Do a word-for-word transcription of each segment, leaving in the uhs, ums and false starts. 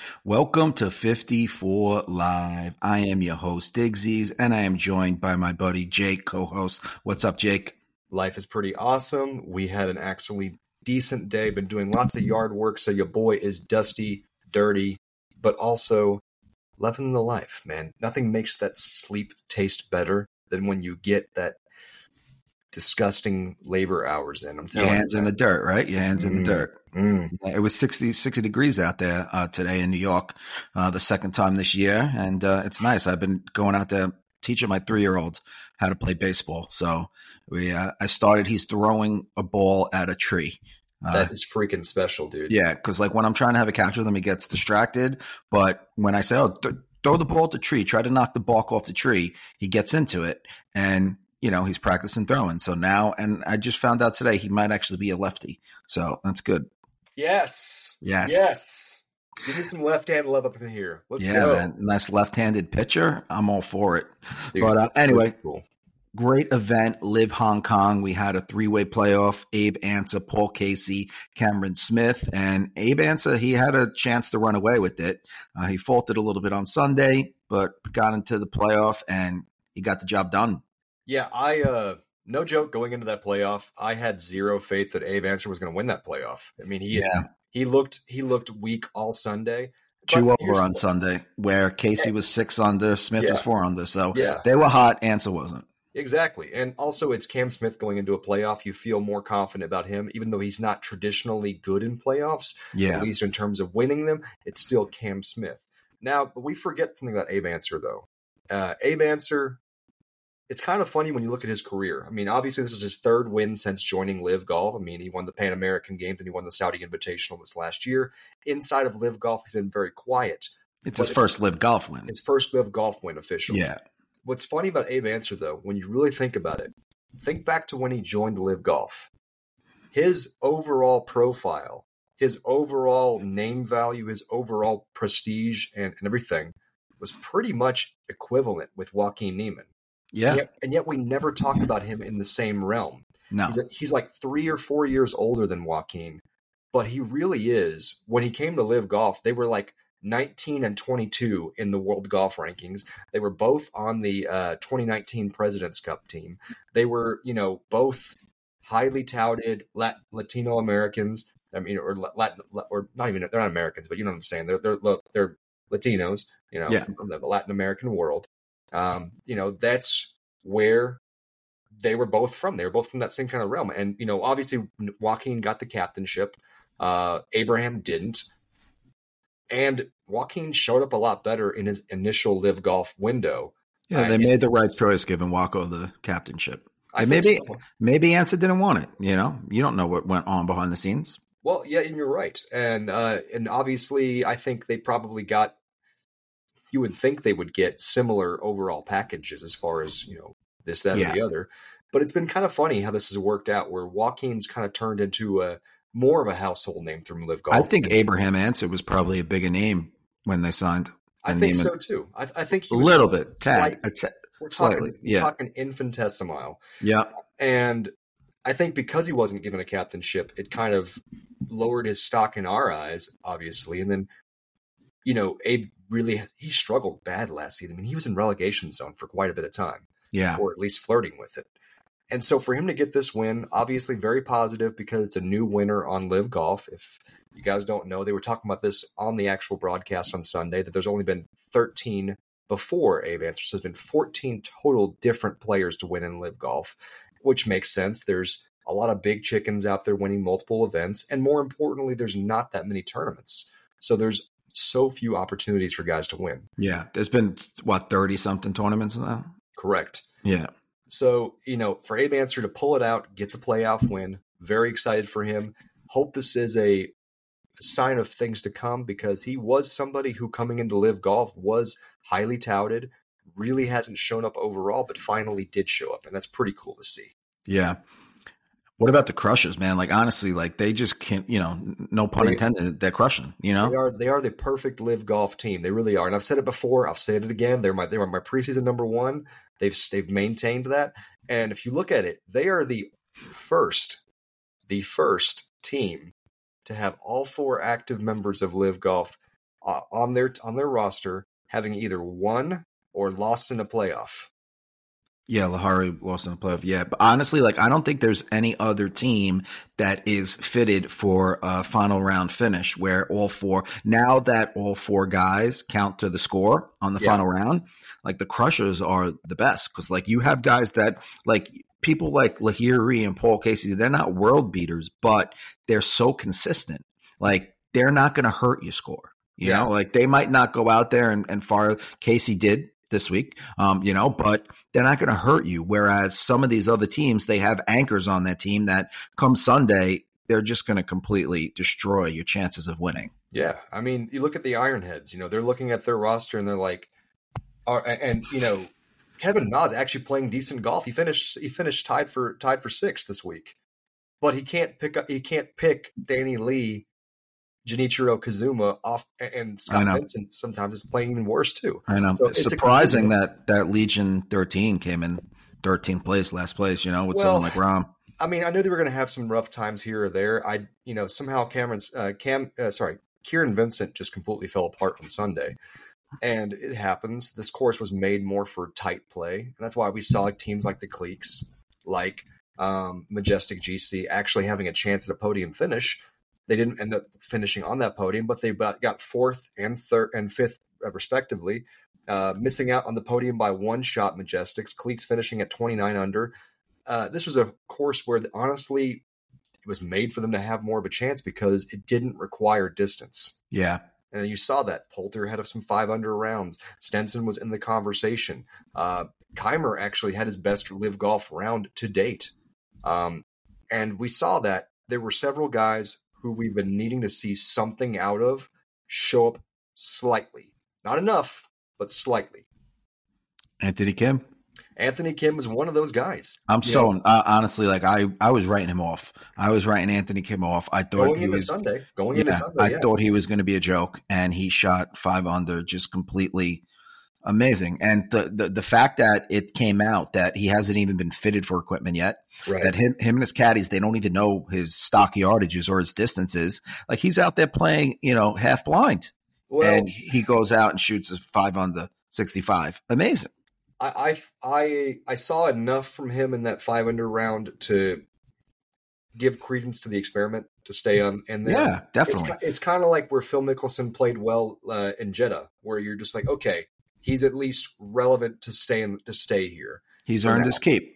Welcome to fifty-four Live. I am your host, Digsies, and I am joined by my buddy Jake, co-host. What's up, Jake? Life is pretty awesome. We had an actually decent day, been doing lots of yard work, so your boy is dusty, dirty, but also loving the life, man. Nothing makes that sleep taste better than when you get that disgusting labor hours in. I'm telling you. Your hands you, in the dirt, right? Your hands mm. in the dirt. Mm. It was sixty, sixty degrees out there uh, today in New York, uh, the second time this year. And uh, it's nice. I've been going out there teaching my three-year-old how to play baseball. So we, uh, I started, he's throwing a ball at a tree. Uh, that is freaking special, dude. Yeah, because like when I'm trying to have a catch with him, he gets distracted. But when I say, oh, th- throw the ball at the tree, try to knock the bark off the tree, he gets into it. And you know, he's practicing throwing. So now, and I just found out today he might actually be a lefty. So that's good. Yes. Yes. Yes. Give me some left-hand love up in here. Let's yeah, go. Man. Nice left-handed pitcher. I'm all for it. Dude, but uh, anyway, really cool. Great event. Live Hong Kong. We had a three-way playoff. Abe Ancer, Paul Casey, Cameron Smith. And Abe Ancer, he had a chance to run away with it. Uh, he faltered a little bit on Sunday, but got into the playoff and he got the job done. Yeah, I uh, no joke. Going into that playoff, I had zero faith that Abe Ancer was going to win that playoff. I mean, he yeah. he looked he looked weak all Sunday. Two over on Sunday, where Casey was six under, Smith yeah. was four under. So yeah. they were hot. Ancer wasn't. Exactly, and also it's Cam Smith going into a playoff. You feel more confident about him, even though he's not traditionally good in playoffs. Yeah, at least in terms of winning them, it's still Cam Smith. Now, but we forget something about Abe Ancer, though. Uh, Abe Ancer. It's kind of funny when you look at his career. I mean, obviously, this is his third win since joining Live Golf. I mean, he won the Pan American Games and he won the Saudi Invitational this last year. Inside of Live Golf, he's been very quiet. It's his first Live Golf win. His first Live Golf win officially. Yeah. What's funny about Abe Ancer, though, when you really think about it, think back to when he joined Live Golf. His overall profile, his overall name value, his overall prestige and, and everything was pretty much equivalent with Joaquin Niemann. Yeah. And yet, and yet we never talk about him in the same realm. No. He's, a, he's like three or four years older than Joaquin, but he really is. When he came to Live Golf, they were like nineteen and twenty-two in the world golf rankings. They were both on the uh, twenty nineteen President's Cup team. They were, you know, both highly touted Lat- Latino Americans. I mean, or Latin, or not even, they're not Americans, but you know what I'm saying. They're, they're, they're Latinos, you know, yeah. from the Latin American world. Um, you know, that's where they were both from. They were both from that same kind of realm. And, you know, obviously Joaquin got the captainship. Uh, Abraham didn't. And Joaquin showed up a lot better in his initial Live Golf window. Yeah, they uh, made the right choice giving Waco the captainship. I maybe so. maybe Ancer didn't want it, you know? You don't know what went on behind the scenes. Well, yeah, and you're right. And uh, and obviously I think they probably got you would think they would get similar overall packages as far as, you know, this, that, yeah. or the other. But it's been kind of funny how this has worked out where Joaquin's kind of turned into a more of a household name through Live Golf. I think Abraham Ancer was probably a bigger name when they signed. I think so too. I, I think he a was little bit, tad, slight, t- we're slightly, talking, yeah. we're talking infinitesimal. Yeah. And I think because he wasn't given a captainship, it kind of lowered his stock in our eyes, obviously. And then, you know, Abe really, he struggled bad last season. I mean, he was in relegation zone for quite a bit of time. Yeah. Or at least flirting with it. And so for him to get this win, obviously very positive because it's a new winner on Live Golf. If you guys don't know, they were talking about this on the actual broadcast on Sunday, that there's only been thirteen before Abe Ancer. So there's been fourteen total different players to win in Live Golf, which makes sense. There's a lot of big chickens out there winning multiple events. And more importantly, there's not that many tournaments. So there's so few opportunities for guys to win. Yeah. There's been, what, thirty-something tournaments now? Correct. Yeah. So, you know, for Abe Ancer to pull it out, get the playoff win, very excited for him. Hope this is a sign of things to come because he was somebody who coming into Live Golf was highly touted, really hasn't shown up overall, but finally did show up. And that's pretty cool to see. Yeah. What about the Crushers, man? Like, honestly, like they just can't, you know, no pun they, intended, they're crushing, you know? They are they are the perfect Live Golf team. They really are. And I've said it before. I'll say it again. They're my, they were my preseason number one. They've, they've maintained that. And if you look at it, they are the first, the first team to have all four active members of Live Golf uh, on their on their roster having either won or lost in a playoff. Yeah, Lahari lost in the playoff. Yeah, but honestly, like I don't think there's any other team that is fitted for a final round finish where all four, now that all four guys count to the score on the yeah. final round, like the Crushers are the best because like you have guys that like people like Lahiri and Paul Casey, they're not world beaters, but they're so consistent. Like they're not going to hurt you score. You yeah. know, like they might not go out there and, and fire. Casey did this week, um, you know, but they're not going to hurt you. Whereas some of these other teams, they have anchors on that team that come Sunday, they're just going to completely destroy your chances of winning. Yeah. I mean, you look at the Ironheads, you know, they're looking at their roster and they're like, uh, and, you know, Kevin Na's actually playing decent golf. He finished, he finished tied for, tied for sixth this week, but he can't pick up, he can't pick Danny Lee, Junichiro Kazuma off, and Scott Vincent sometimes is playing even worse too. I know. So it's, it's surprising that that Legion thirteen came in thirteenth place, last place. You know, with well, someone like Rahm. I mean, I knew they were going to have some rough times here or there. I, you know, somehow Cameron's uh, Cam, uh, sorry, Kieran Vincent just completely fell apart on Sunday, and it happens. This course was made more for tight play, and that's why we saw like, teams like the Cleeks, like um, Majestic G C, actually having a chance at a podium finish. They didn't end up finishing on that podium, but they got fourth and third and fifth, respectively, uh, missing out on the podium by one shot. Majestics, Cleeks finishing at twenty-nine under. Uh, this was a course where, honestly, it was made for them to have more of a chance because it didn't require distance. Yeah. And you saw that. Poulter had some five under rounds. Stenson was in the conversation. Uh, Keimer actually had his best live golf round to date. Um, and we saw that there were several guys who we've been needing to see something out of show up slightly. Not enough, but slightly. Anthony Kim. Anthony Kim is one of those guys. I'm so uh, honestly, like I, I was writing him off. I was writing Anthony Kim off. I thought going he into was Sunday. Going yeah, into Sunday. I yeah. thought he was going to be a joke, and he shot five under, just completely amazing. And the, the the fact that it came out that he hasn't even been fitted for equipment yet, right. that him him and his caddies, they don't even know his stock yardages or his distances. Like he's out there playing, you know, half blind, well, and he goes out and shoots a five under sixty-five. Amazing. I I I saw enough from him in that five under round to give credence to the experiment to stay on. And then yeah, definitely. It's, it's kind of like where Phil Mickelson played well uh, in Jeddah, where you're just like, okay, he's at least relevant to stay in, to stay here. He's earned now. his keep.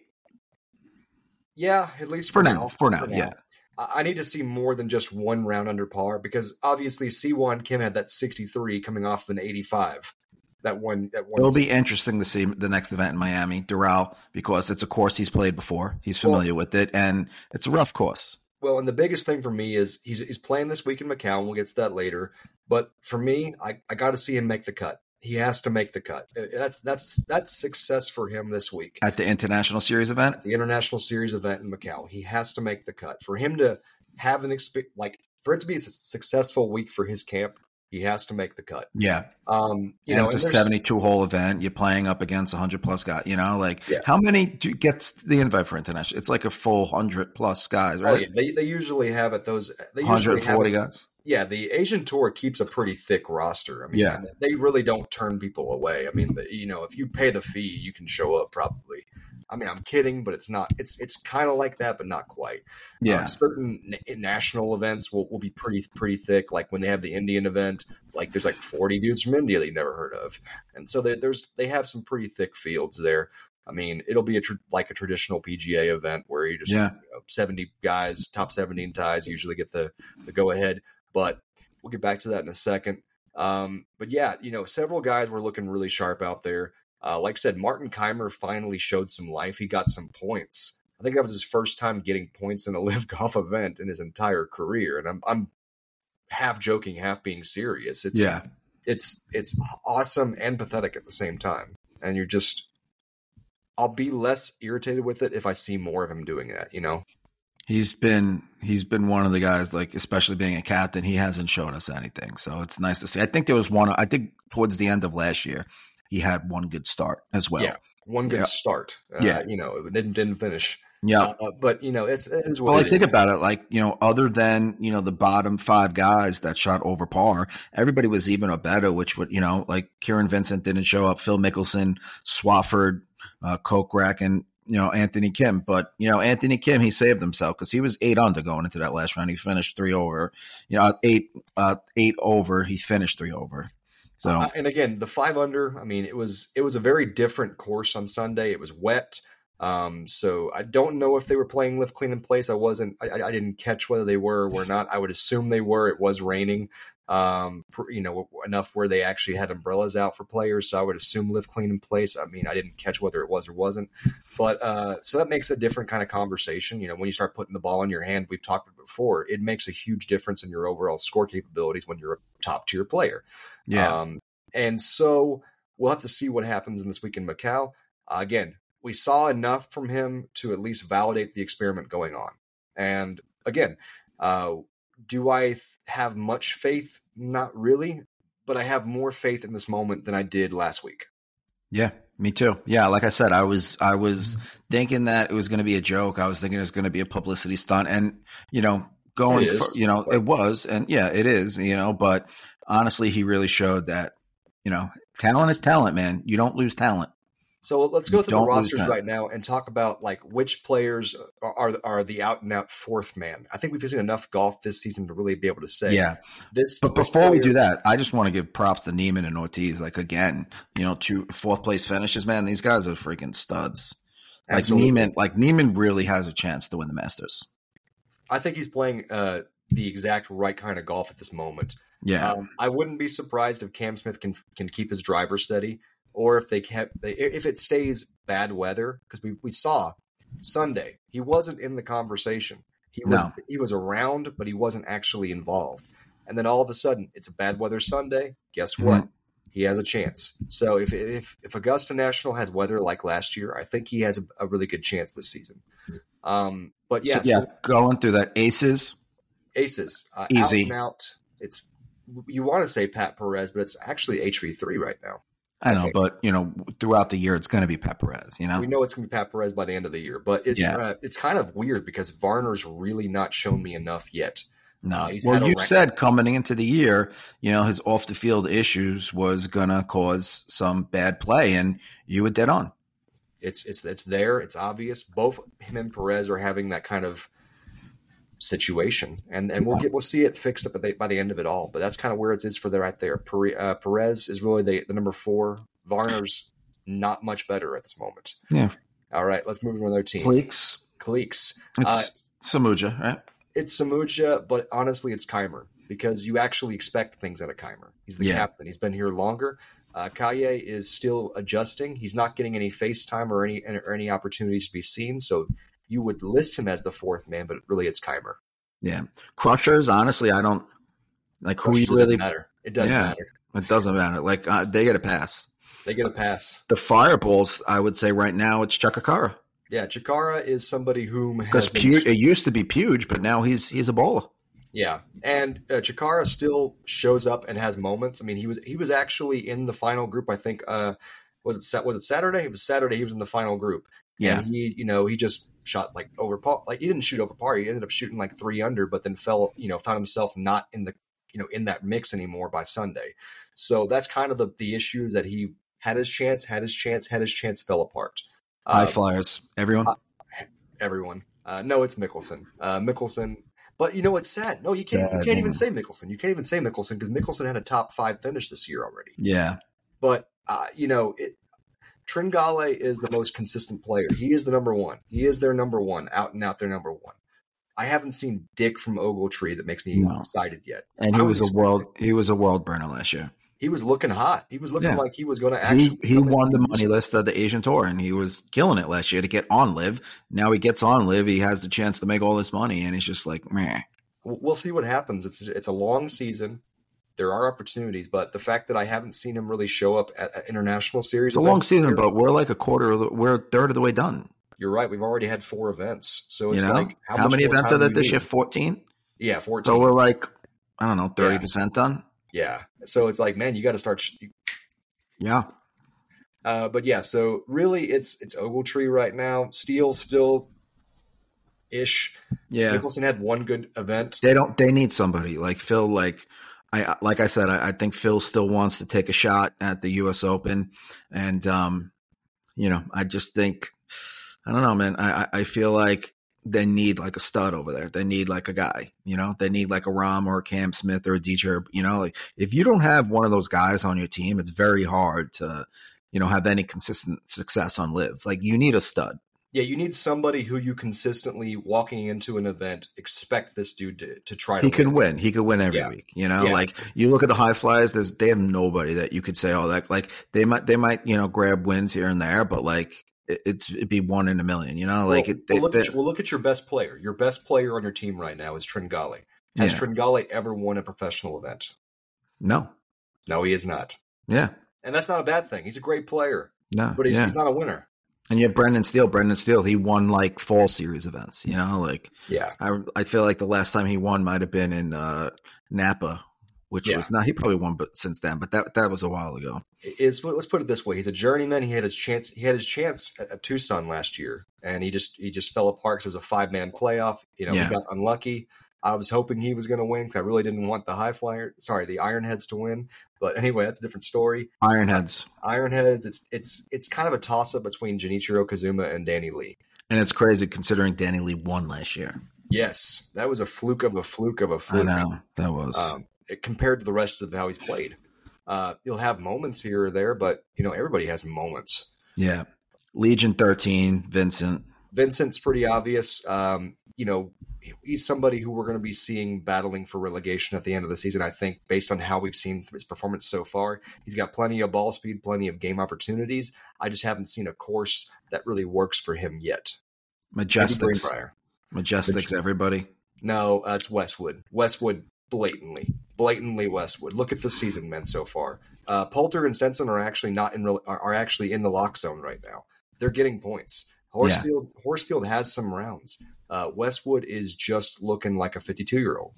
Yeah, at least for, for now. now. For now, for now. yeah. I need to see more than just one round under par because obviously C one Kim had that sixty-three coming off an eighty-five. That one, that one. It'll be interesting to see the next event in Miami, Doral, because it's a course he's played before. He's familiar well, with it, and it's a rough course. Well, and the biggest thing for me is he's he's playing this week in Macau, and we'll get to that later. But for me, I, I got to see him make the cut. He has to make the cut. That's that's that's success for him this week at the International Series event. At the International Series event in Macau, he has to make the cut. For him to have an exp- like for it to be a successful week for his camp, he has to make the cut. Yeah. Um, you and know, it's a seventy-two hole event. You're playing up against a hundred plus guys, you know, like yeah. how many do gets the invite for international? It's like a full hundred plus guys, right? Oh, yeah. They, they usually have at those, they one hundred forty have, guys. Yeah. The Asian Tour keeps a pretty thick roster. I mean, yeah. they really don't turn people away. I mean, the, you know, if you pay the fee, you can show up probably. I mean, I'm kidding, but it's not. It's it's kind of like that, but not quite. Yeah. Uh, certain na- national events will, will be pretty pretty thick. Like when they have the Indian event, like there's like forty dudes from India that you never heard of, and so they, there's they have some pretty thick fields there. I mean, it'll be a tr- like a traditional P G A event where you just yeah. you know, seventy guys, top seventeen ties usually get the the go ahead. But we'll get back to that in a second. Um, but yeah, you know, several guys were looking really sharp out there. Uh, like I said, Martin Keimer finally showed some life. He got some points. I think that was his first time getting points in a live golf event in his entire career. And I'm, I'm half joking, half being serious. It's, yeah. it's, it's awesome and pathetic at the same time. And you're just, I'll be less irritated with it if I see more of him doing that, you know? He's been he's been one of the guys, like especially being a captain, he hasn't shown us anything. So it's nice to see. I think there was one, I think towards the end of last year, he had one good start as well. Yeah, one good yeah. start. Uh, yeah. You know, it didn't, didn't finish. Yeah. Uh, but, you know, it's, it is what Well, it like, think is. about it. Like, you know, other than, you know, the bottom five guys that shot over par, everybody was even or better, which would, you know, like Kieran Vincent didn't show up, Phil Mickelson, Swafford, uh, Kokrak, and, you know, Anthony Kim. But, you know, Anthony Kim, he saved himself because he was eight under going into that last round. He finished three over, you know, eight, uh, eight over. He finished three over. So, uh, and again, the five under, I mean, it was, it was a very different course on Sunday. It was wet. Um, so I don't know if they were playing Live Clean in Place. I wasn't, I, I didn't catch whether they were or were not. I would assume they were. It was raining, um, you know, enough where they actually had umbrellas out for players. So I would assume Live Clean in Place. I mean, I didn't catch whether it was or wasn't, but, uh, so that makes a different kind of conversation. You know, when you start putting the ball in your hand, we've talked about it before, it makes a huge difference in your overall score capabilities when you're a top tier player. yeah. Um, and so we'll have to see what happens in this week in Macau. Uh, again, we saw enough from him to at least validate the experiment going on. And again, uh, do I th- have much faith? Not really, but I have more faith in this moment than I did last week. Yeah, me too. Yeah, like I said, I was I was thinking that it was going to be a joke. I was thinking it was going to be a publicity stunt, and you know, going, for, you know, it was, and yeah, it is, you know. But honestly, he really showed that, you know, talent is talent, man. You don't lose talent. So let's go through Don't the rosters right now and talk about like which players are, are are the out and out fourth man. I think we've seen enough golf this season to really be able to say. Yeah. This. But this before player, we do that, I just want to give props to Neiman and Ortiz. Like again, you know, two fourth place finishes, man. These guys are freaking studs. Like absolutely. Neiman, like Neiman really has a chance to win the Masters. I think he's playing uh, the exact right kind of golf at this moment. Yeah. Um, I wouldn't be surprised if Cam Smith can can keep his driver steady, or if they kept they, if it stays bad weather, because we, we saw Sunday he wasn't in the conversation. He was No. he was around, but he wasn't actually involved. And then all of a sudden, it's a bad weather Sunday. Guess what? Mhm. He has a chance. So if if if Augusta National has weather like last year, I think he has a, a really good chance this season. Um, but yeah, so, yeah, so going through that aces. aces uh, Easy. out and out. It's you want to say Pat Perez, but it's actually H V three right now. I know, think. but you know, throughout the year, it's going to be Pat Perez. You know, We know it's going to be Pat Perez by the end of the year, but it's Yeah. uh, it's kind of weird because Varner's really not shown me enough yet. no. Uh, he's had well, a you rank- said coming into the year, you know, his off the field issues was going to cause some bad play, and you were dead on. It's it's it's there. It's obvious. Both him and Perez are having that kind of situation, and and we'll get we'll see it fixed up by the, by the end of it all. But that's kind of where it is for the right there. Pere, uh, Perez is really the, the number four. Varner's not much better at this moment. Yeah. All right, let's move on to another team. Cleeks. Cleeks. It's Uh, Samuja, right? it's Samuja, but honestly, it's Keimer because you actually expect things out of Keimer. He's the Yeah. captain. He's been here longer. Uh, Kaye is still adjusting. He's not getting any FaceTime or any or any opportunities to be seen. So you would list him as the fourth man, but really it's Keimer. Yeah. Crushers, honestly, I don't like who Crushers, you it really. doesn't matter. It doesn't Yeah. matter. It doesn't matter. Like uh, they get a pass. They get a pass. The fireballs, I would say right now it's Chakakara Yeah, Chikara is somebody whom because has been Puge, it used to be Puge, but now he's he's a bowler. Yeah, and uh, Chikara still shows up and has moments. I mean, he was he was actually in the final group. I think uh, was it Sat- was it Saturday? It was Saturday. He was in the final group. Yeah. and he you know he just shot like over par. Like he didn't shoot over par. He ended up shooting like three under, but then fell. You know, found himself not in the you know in that mix anymore by Sunday. So that's kind of the the issue is that he had his chance, had his chance, had his chance, fell apart. High Uh, flyers, everyone. uh, everyone. Uh, no, it's Mickelson. Uh, Mickelson. But you know what's sad? No, you can't. Sad, you can't even man. say Mickelson. You can't even say Mickelson because Mickelson had a top five finish this year already. yeah. But uh, you know, it, Tringale is the most consistent player. He is the number one. He is their number one, out and out their number one. I haven't seen Dick from Ogletree that makes me No. excited yet. And I he was was a world he was a world burner last year. He was looking hot. He was looking Yeah. like he was going to actually. He he won the money list of the Asian Tour, and he was killing it last year to get on Live. Now he gets on Live, he has the chance to make all this money, and he's just like, meh. We'll see what happens. It's it's a long season. There are opportunities, but the fact that I haven't seen him really show up at, at international series, It's a long events season, here, but we're like a quarter of the, we're a third of the way done. you're right. We've already had four events, so it's You know like how, much many more events time are there do we this year? need? Fourteen. Yeah, fourteen. So we're like, I don't know, thirty percent done. yeah, so it's like, man, you got to start. Sh- Yeah, Uh, but yeah, so really, it's it's Ogletree right now. Steele still ish. Yeah. Mickelson had one good event. They don't. They need somebody like Phil. Like I, like I said, I, I think Phil still wants to take a shot at the U S Open, and um, you know, I just think I don't know, man. I, I feel like they need like a stud over there. They need like a guy. You know, they need like a Rahm or a Cam Smith or a D J. You know, like if you don't have one of those guys on your team, it's very hard to, you know, have any consistent success on Live. Like you need a stud. Yeah, you need somebody who you consistently walking into an event expect this dude to, to try to he win. could win. He could win every Yeah. week. You know, Yeah. like you look at the high flyers, there's they have nobody that you could say, oh, that like they might they might, you know, grab wins here and there, but like it, it's it'd be one in a million, you know, like well, it, they, well, look they, at, well, look at your best player. Your best player on your team right now is Tringale. Has Yeah. Tringale ever won a professional event? no. No, he is not. Yeah. And that's not a bad thing. He's a great player, No. but he's, yeah. he's not a winner. And you have Brendan Steele. Brendan Steele, he won like fall series events, you know, like Yeah. I I feel like the last time he won might have been in uh, Napa, which Yeah. was not, he probably won but since then, but that that was a while ago. Is let's put it this way: he's a journeyman. He had his chance. He had his chance at, at Tucson last year, and he just he just fell apart because it was a five man playoff. You know, Yeah. he got unlucky. I was hoping he was going to win because I really didn't want the high flyer, sorry, the Ironheads to win. But anyway, that's a different story. Ironheads. Ironheads, it's it's it's kind of a toss up between Junichiro Kazuma and Danny Lee. And it's crazy considering Danny Lee won last year. Yes, that was a fluke of a fluke of a I fluke. know. That was. Um, it, compared to the rest of how he's played. Uh, you'll have moments here or there, but you know everybody has moments. yeah. Legion thirteen, Vincent. Vincent's pretty obvious. Um, you know, he's somebody who we're going to be seeing battling for relegation at the end of the season, I think, based on how we've seen his performance so far. He's got plenty of ball speed, plenty of game opportunities. I just haven't seen a course that really works for him yet. Majestics. Greenbrier. Majestics, everybody. No, uh, it's Westwood. Westwood, blatantly. Blatantly Westwood. Look at the season, men, so far. Uh, Poulter and Stenson are actually not in real, are, are actually in the lock zone right now. They're getting points. Horsfield, yeah. Horsfield has some rounds. Uh, Westwood is just looking like a fifty-two-year-old.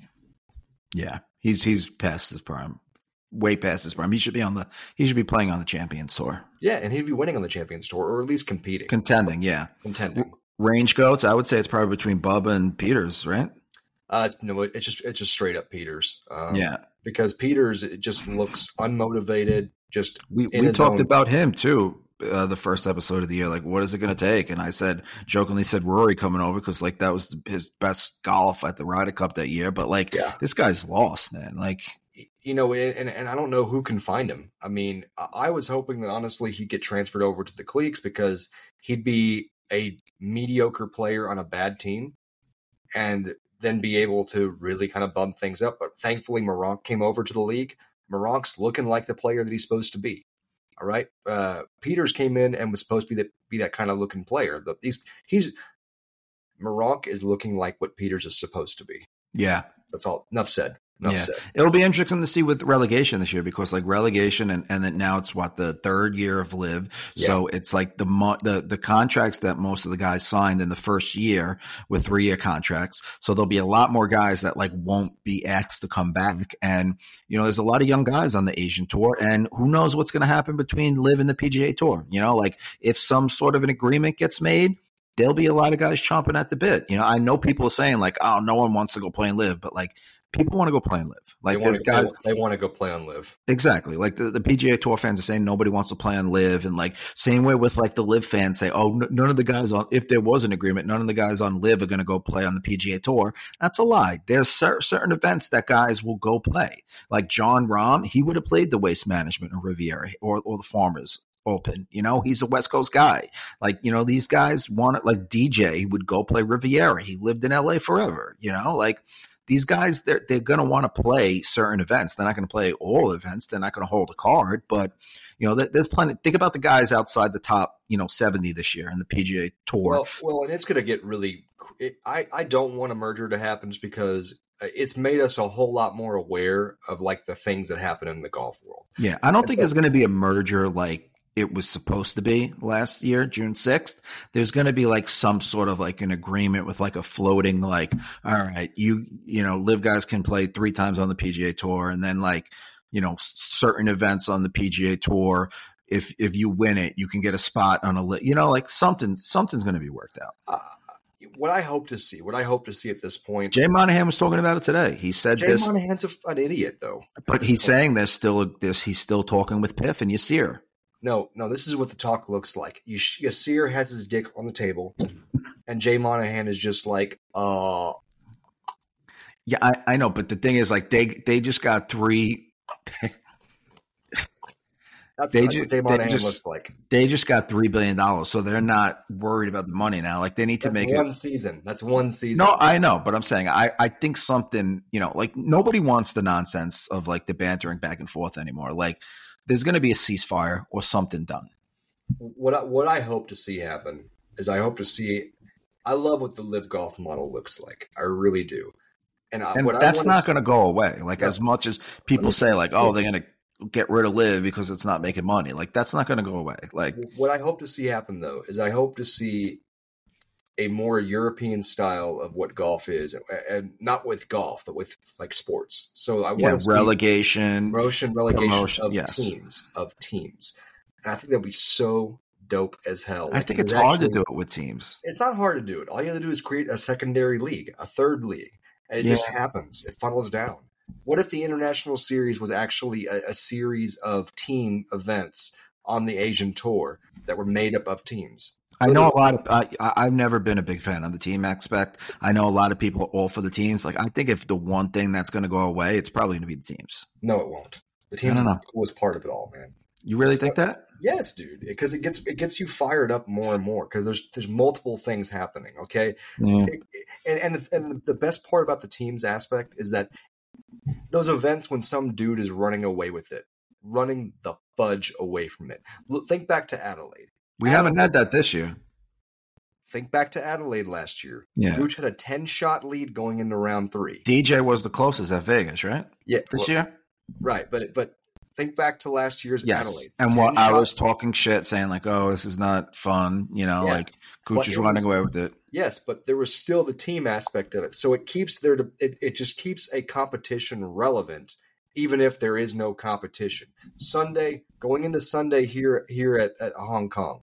Yeah, he's he's past his prime, way past his prime. He should be on the he should be playing on the Champions Tour. Yeah, and he'd be winning on the Champions Tour, or at least competing, contending. Yeah, contending. Range goats, I would say it's probably between Bubba and Peters, right? Uh, it's, no, it's just it's just straight up Peters. Um, yeah, because Peters it just looks unmotivated. Just we we talked own. about him too. Uh, the first episode of the year, like, what is it going to take? And I said, jokingly said Rory coming over because, like, that was his best golf at the Ryder Cup that year. But, like, yeah. this guy's lost, man. Like, you know, and, and I don't know who can find him. I mean, I was hoping that, honestly, he'd get transferred over to the Cleeks because he'd be a mediocre player on a bad team and then be able to really kind of bump things up. But thankfully, Meronk came over to the league. Meronk's looking like the player that he's supposed to be. All right. Uh, Peters came in and was supposed to be that be that kind of looking player. The, he's he's Meronk is looking like what Peters is supposed to be. Yeah. That's all. Enough said. Enough yeah. said. It'll be interesting to see with relegation this year because like relegation and, and then now it's what the third year of Live. Yeah. So it's like the, mo- the, the contracts that most of the guys signed in the first year with three year contracts. So there'll be a lot more guys that like won't be asked to come back. And, you know, there's a lot of young guys on the Asian tour and who knows what's going to happen between Live and the P G A Tour. You know, like if some sort of an agreement gets made, there'll be a lot of guys chomping at the bit. You know, I know people are saying like, oh, no one wants to go play and Live, but like, people want to go play and Live. Like there's guys, they want to go play on Live. Exactly. Like the, the P G A Tour fans are saying nobody wants to play on Live, and like same way with like the Live fans say, oh, n- none of the guys on if there was an agreement, none of the guys on Live are going to go play on the P G A Tour. That's a lie. There's cer- certain events that guys will go play. Like John Rahm, he would have played the Waste Management or Riviera or or the Farmers Open. You know, he's a West Coast guy. Like, you know, these guys want it. Like D J, he would go play Riviera. He lived in L A forever. You know, like. These guys, they're, they're going to want to play certain events. They're not going to play all events. They're not going to hold a card. But, you know, there's plenty. Think about the guys outside the top, you know, seventy this year in the P G A Tour. Well, well and it's going to get really it, – I, I don't want a merger to happen just because it's made us a whole lot more aware of, like, the things that happen in the golf world. Yeah, I don't and think so, there's going to be a merger like it was supposed to be last year, June sixth. There's going to be like some sort of like an agreement with like a floating, like, all right, you, you know, Live guys can play three times on the P G A Tour. And then like, you know, certain events on the P G A Tour, if, if you win it, you can get a spot on a, li- you know, like something, something's going to be worked out. Uh, what I hope to see, what I hope to see at this point. Jay Monahan was talking about it today. He said Jay this. Monahan's a, an idiot, though. But he's point. saying there's still a, there's he's still talking with Piff and Yasir. No, no, this is what the talk looks like. Yasir has his dick on the table, and Jay Monahan is just like, uh. Yeah, I, I know, but the thing is, like, they they just got three. That's they like just, what Jay Monahan just, looks like. They just got three billion dollars, so they're not worried about the money now. Like, they need to That's make one it. season. That's one season. No, I know, but I'm saying I, I think something, you know, like, nobody wants the nonsense of, like, the bantering back and forth anymore. Like, there's going to be a ceasefire or something done. What I, what I hope to see happen is I hope to see – I love what the Live Golf model looks like. I really do. And, I, and what that's I not see, going to go away. Like, no. as much as people say, like, oh, they're going to get rid of Live because it's not making money. Like, that's not going to go away. Like, what I hope to see happen, though, is I hope to see a more European style of what golf is, and not with golf, but with like sports. So I yeah, want to relegation, promotion, relegation promotion, of yes. teams, of teams. And I think that'd be so dope as hell. I think it's hard to do it with teams. It's not hard to do it. All you have to do is create a secondary league, a third league, and it yeah. just happens. It funnels down. What if the international series was actually a, a series of team events on the Asian tour that were made up of teams? I know a lot of. I, I've never been a big fan of the team aspect. I know a lot of people are all for the teams. Like, I think if the one thing that's going to go away, it's probably going to be the teams. No, it won't. The teams was part of it all, man. You really it's think not, that? Yes, dude. Because it gets it gets you fired up more and more. Because there's there's multiple things happening. Okay, yeah. it, and and the, and the best part about the teams aspect is that those events when some dude is running away with it, running the fudge away from it. Look, think back to Adelaide. We Adelaide, haven't had that this year. Think back to Adelaide last year. Yeah. Gooch had a ten-shot lead going into round three. D J was the closest at Vegas, right? Yeah. This well, year? Right, but think think back to last year's yes. Adelaide. And what I was talking shit, saying like, oh, this is not fun. You know, yeah. like Gooch is running was, away with it. Yes, but there was still the team aspect of it. So it keeps there to, it, it just keeps a competition relevant, even if there is no competition. Sunday, going into Sunday here here at, at Hong Kong,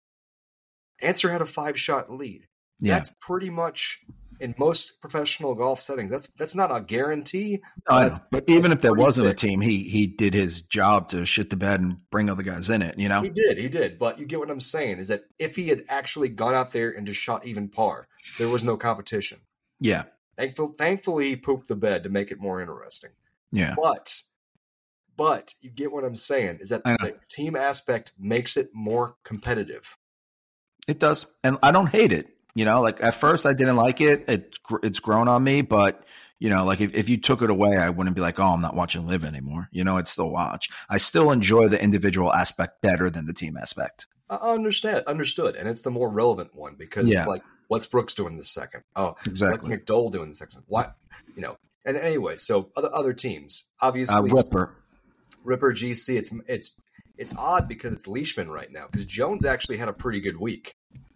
Answer had a five-shot lead. Yeah. That's pretty much in most professional golf settings. That's that's not a guarantee. No, that's, but even if there wasn't big. a team, he he did his job to shit the bed and bring other guys in it. You know, he did, he did. But you get what I'm saying is that if he had actually gone out there and just shot even par, there was no competition. Yeah. Thankful, thankfully, he pooped the bed to make it more interesting. Yeah. But but you get what I'm saying is that the team aspect makes it more competitive. It does, and I don't hate it. You know, like at first I didn't like it. It's it's grown on me, but you know, like if, if you took it away, I wouldn't be like, oh, I'm not watching Live anymore. You know, I'd still watch. I still enjoy the individual aspect better than the team aspect. I understand, understood, and it's the more relevant one because yeah. it's like, what's Brooks doing this second? Oh, exactly. What's McDowell doing this second? What, you know? And anyway, so other other teams, obviously, uh, Ripper, Ripper G C. It's it's it's odd because it's Leishman right now because Jones actually had a pretty good week.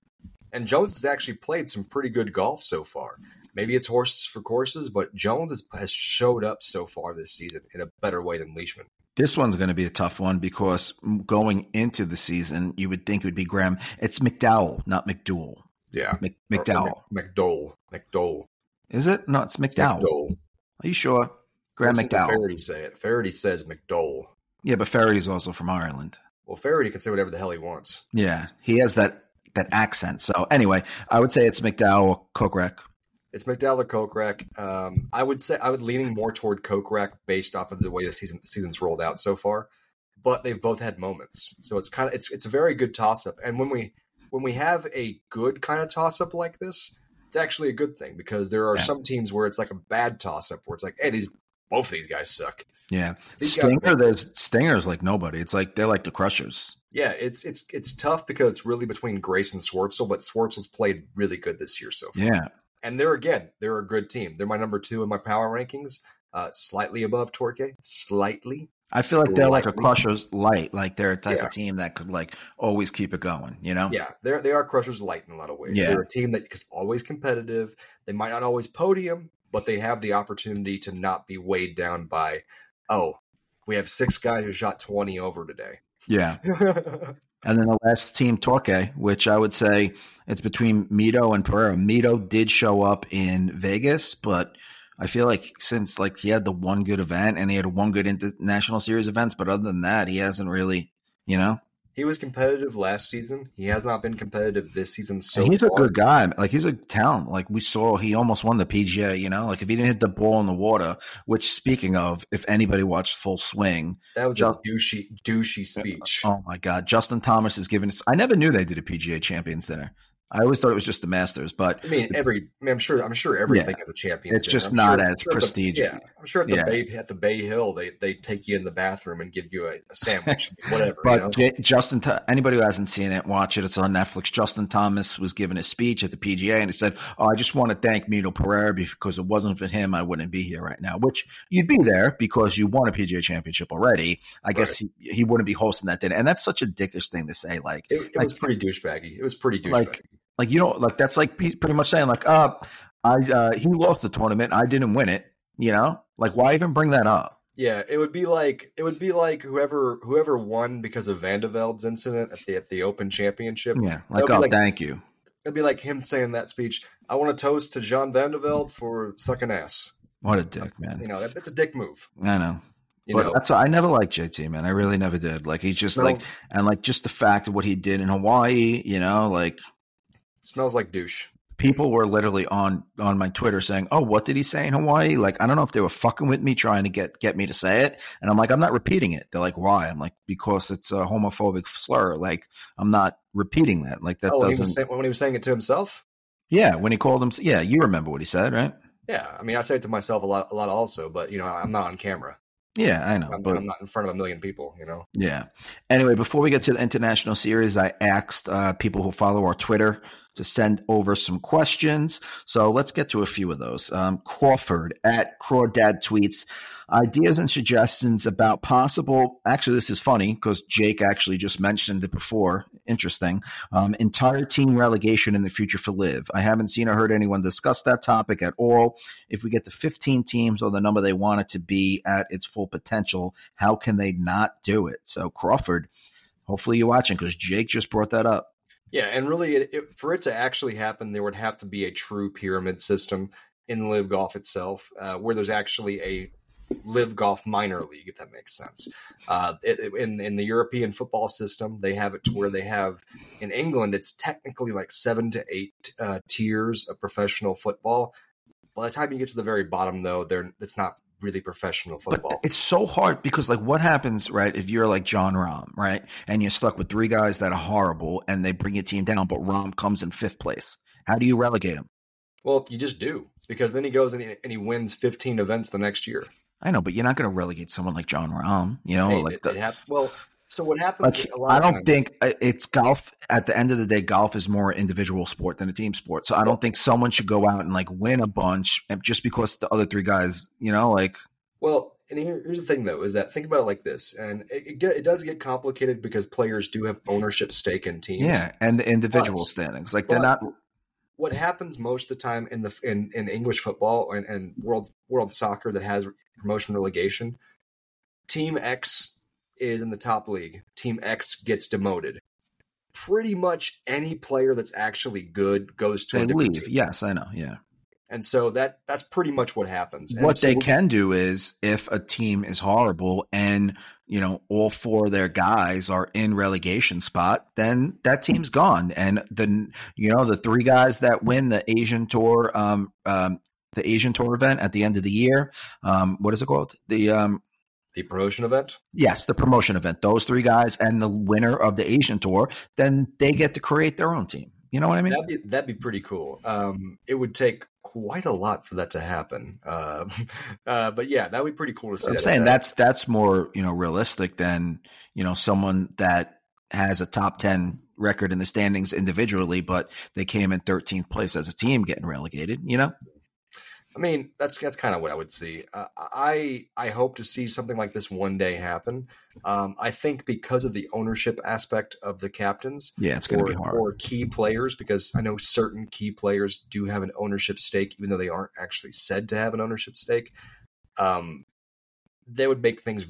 And Jones has actually played some pretty good golf so far. Maybe it's horses for courses, but Jones has, has showed up so far this season in a better way than Leishman. This one's going to be a tough one because going into the season, you would think it would be Graham. It's McDowell, not McDowell. Yeah. Mc, McDowell. McDowell. McDowell. Is it? No, it's McDowell. It's McDowell. Are you sure? Graham Listen McDowell. To Faraday say it. Faraday says McDowell. Yeah, but Faraday's also from Ireland. Well, Faraday can say whatever the hell he wants. Yeah, he has that that accent. So anyway, I would say it's McDowell or Kokrak. It's McDowell or Kokrak. Um, I would say I was leaning more toward Kokrak based off of the way the season the season's rolled out so far. But they've both had moments, so it's kind of it's it's a very good toss up. And when we when we have a good kind of toss up like this, it's actually a good thing because there are yeah. some teams where it's like a bad toss up where it's like, hey, these both of these guys suck. Yeah, these Stinger. Guys, there's Stinger's like nobody. It's like they're like the Crushers. Yeah, it's it's it's tough because it's really between Grace and Schwartzel, but Schwartzel's played really good this year so far. Yeah, and they're again they're a good team. They're my number two in my power rankings, uh, slightly above Torquay, slightly. I feel like they're like a Crushers light, like they're a type yeah. of team that could like always keep it going, you know? Yeah, they're they are Crushers light in a lot of ways. Yeah. They're a team that is always competitive. They might not always podium, but they have the opportunity to not be weighed down by, oh, we have six guys who shot twenty over today. Yeah. And then the last team, Torque, which I would say it's between Mito and Pereira. Mito did show up in Vegas, but I feel like since like he had the one good event and he had one good international series events, but other than that, he hasn't really, you know. He was competitive last season. He has not been competitive this season so and he's far. a good guy. Like, he's a talent. Like, we saw, he almost won the P G A, you know? Like, if he didn't hit the ball in the water, which, speaking of, if anybody watched Full Swing. That was just, a douchey, douchey speech. Oh, my God. Justin Thomas is giving – I never knew they did a P G A Champions Dinner. I always thought it was just the Masters, but I mean, every. I mean, I'm sure. I'm sure everything yeah, is a champion. It's just not sure, as sure prestigious. The, yeah, I'm sure at the yeah. Bay at the Bay Hill, they they take you in the bathroom and give you a, a sandwich, whatever. But you know? J- Justin, anybody who hasn't seen it, watch it. It's on Netflix. Justin Thomas was giving a speech at the P G A, and he said, "Oh, I just want to thank Mito Pereira because it wasn't for him, I wouldn't be here right now." Which you'd be there because you won a P G A championship already. I right. guess he, he wouldn't be hosting that dinner, and that's such a dickish thing to say. Like it, it like, was pretty douchebaggy. It was pretty douchebaggy. Like, Like, you know, like, that's like pretty much saying, like, uh, I, uh, he lost the tournament. I didn't win it. You know, like, why even bring that up? Yeah, it would be like, it would be like whoever, whoever won because of Van de Velde's incident at the, at the Open Championship. Yeah. Like, oh, like, thank you. It'd be like him saying that speech. I want to toast to John Van de Velde for sucking ass. What a dick, man. You know, it's a dick move. I know. You but know. that's I never liked J T, man. I really never did. Like, he's just no. like, and like, just the fact of what he did in Hawaii, you know, like, smells like douche. People were literally on, on my Twitter saying, "Oh, what did he say in Hawaii?" Like, I don't know if they were fucking with me trying to get, get me to say it. And I'm like, I'm not repeating it. They're like, why? I'm like, because it's a homophobic slur. Like, I'm not repeating that. Like, that oh, when doesn't. He was saying, when he was saying it to himself? Yeah, when he called him. Yeah, you remember what he said, right? Yeah, I mean, I say it to myself a lot, a lot also, but you know, I'm not on camera. Yeah, I know. I'm, but I'm not in front of a million people, you know? Yeah. Anyway, before we get to the international series, I asked uh, people who follow our Twitter to send over some questions. So let's get to a few of those. Um, Crawford at Crawdad tweets, ideas and suggestions about possible, actually this is funny because Jake actually just mentioned it before, interesting, um, entire team relegation in the future for Liv. I haven't seen or heard anyone discuss that topic at all. If we get to fifteen teams or the number they want it to be at its full potential, how can they not do it? So Crawford, hopefully you're watching because Jake just brought that up. Yeah, and really, it, it, for it to actually happen, there would have to be a true pyramid system in Live Golf itself, uh, where there's actually a Live Golf minor league, if that makes sense. Uh, it, in in the European football system, they have it to where they have in England, it's technically like seven to eight uh, tiers of professional football. By the time you get to the very bottom, though, there it's not really professional football. But it's so hard because, like, what happens, right, if you're like John Rahm, right, and you're stuck with three guys that are horrible and they bring your team down, but Rahm comes in fifth place? How do you relegate him? Well, you just do, because then he goes and he, and he wins fifteen events the next year. I know, but you're not going to relegate someone like John Rahm, you know? Hey, like it, the, it have, well, so what happens like, a lot I of don't times, think it's golf. At the end of the day, golf is more individual sport than a team sport. So I don't think someone should go out and, like, win a bunch just because the other three guys, you know, like – well, and here, here's the thing, though, is that think about it like this, and it, it, get, it does get complicated because players do have ownership stake in teams. Yeah, and the individual but, standings. Like, they're not – what happens most of the time in the in, in English football and, and world world soccer that has promotion relegation, Team X is in the top league. Team X gets demoted. Pretty much any player that's actually good goes to they a different leave. team. Yes, I know, yeah. And so that that's pretty much what happens. And what so they can do is if a team is horrible and, you know, all four of their guys are in relegation spot, then that team's gone. And the, you know, the three guys that win the Asian Tour, um, um, the Asian Tour event at the end of the year, um, what is it called? The, um, the promotion event? Yes, the promotion event. Those three guys and the winner of the Asian Tour, then they get to create their own team. You know what I mean? That'd be, that'd be pretty cool. Um, it would take quite a lot for that to happen. Uh, uh, but yeah, that'd be pretty cool to see. I'm that saying that. that's that's more, you know, realistic than, you know, someone that has a top ten record in the standings individually, but they came in thirteenth place as a team getting relegated, you know? I mean, that's that's kind of what I would see. Uh, I I hope to see something like this one day happen. Um, I think because of the ownership aspect of the captains, yeah, it's going to be hard. Or key players, because I know certain key players do have an ownership stake, even though they aren't actually said to have an ownership stake. Um, they would make things very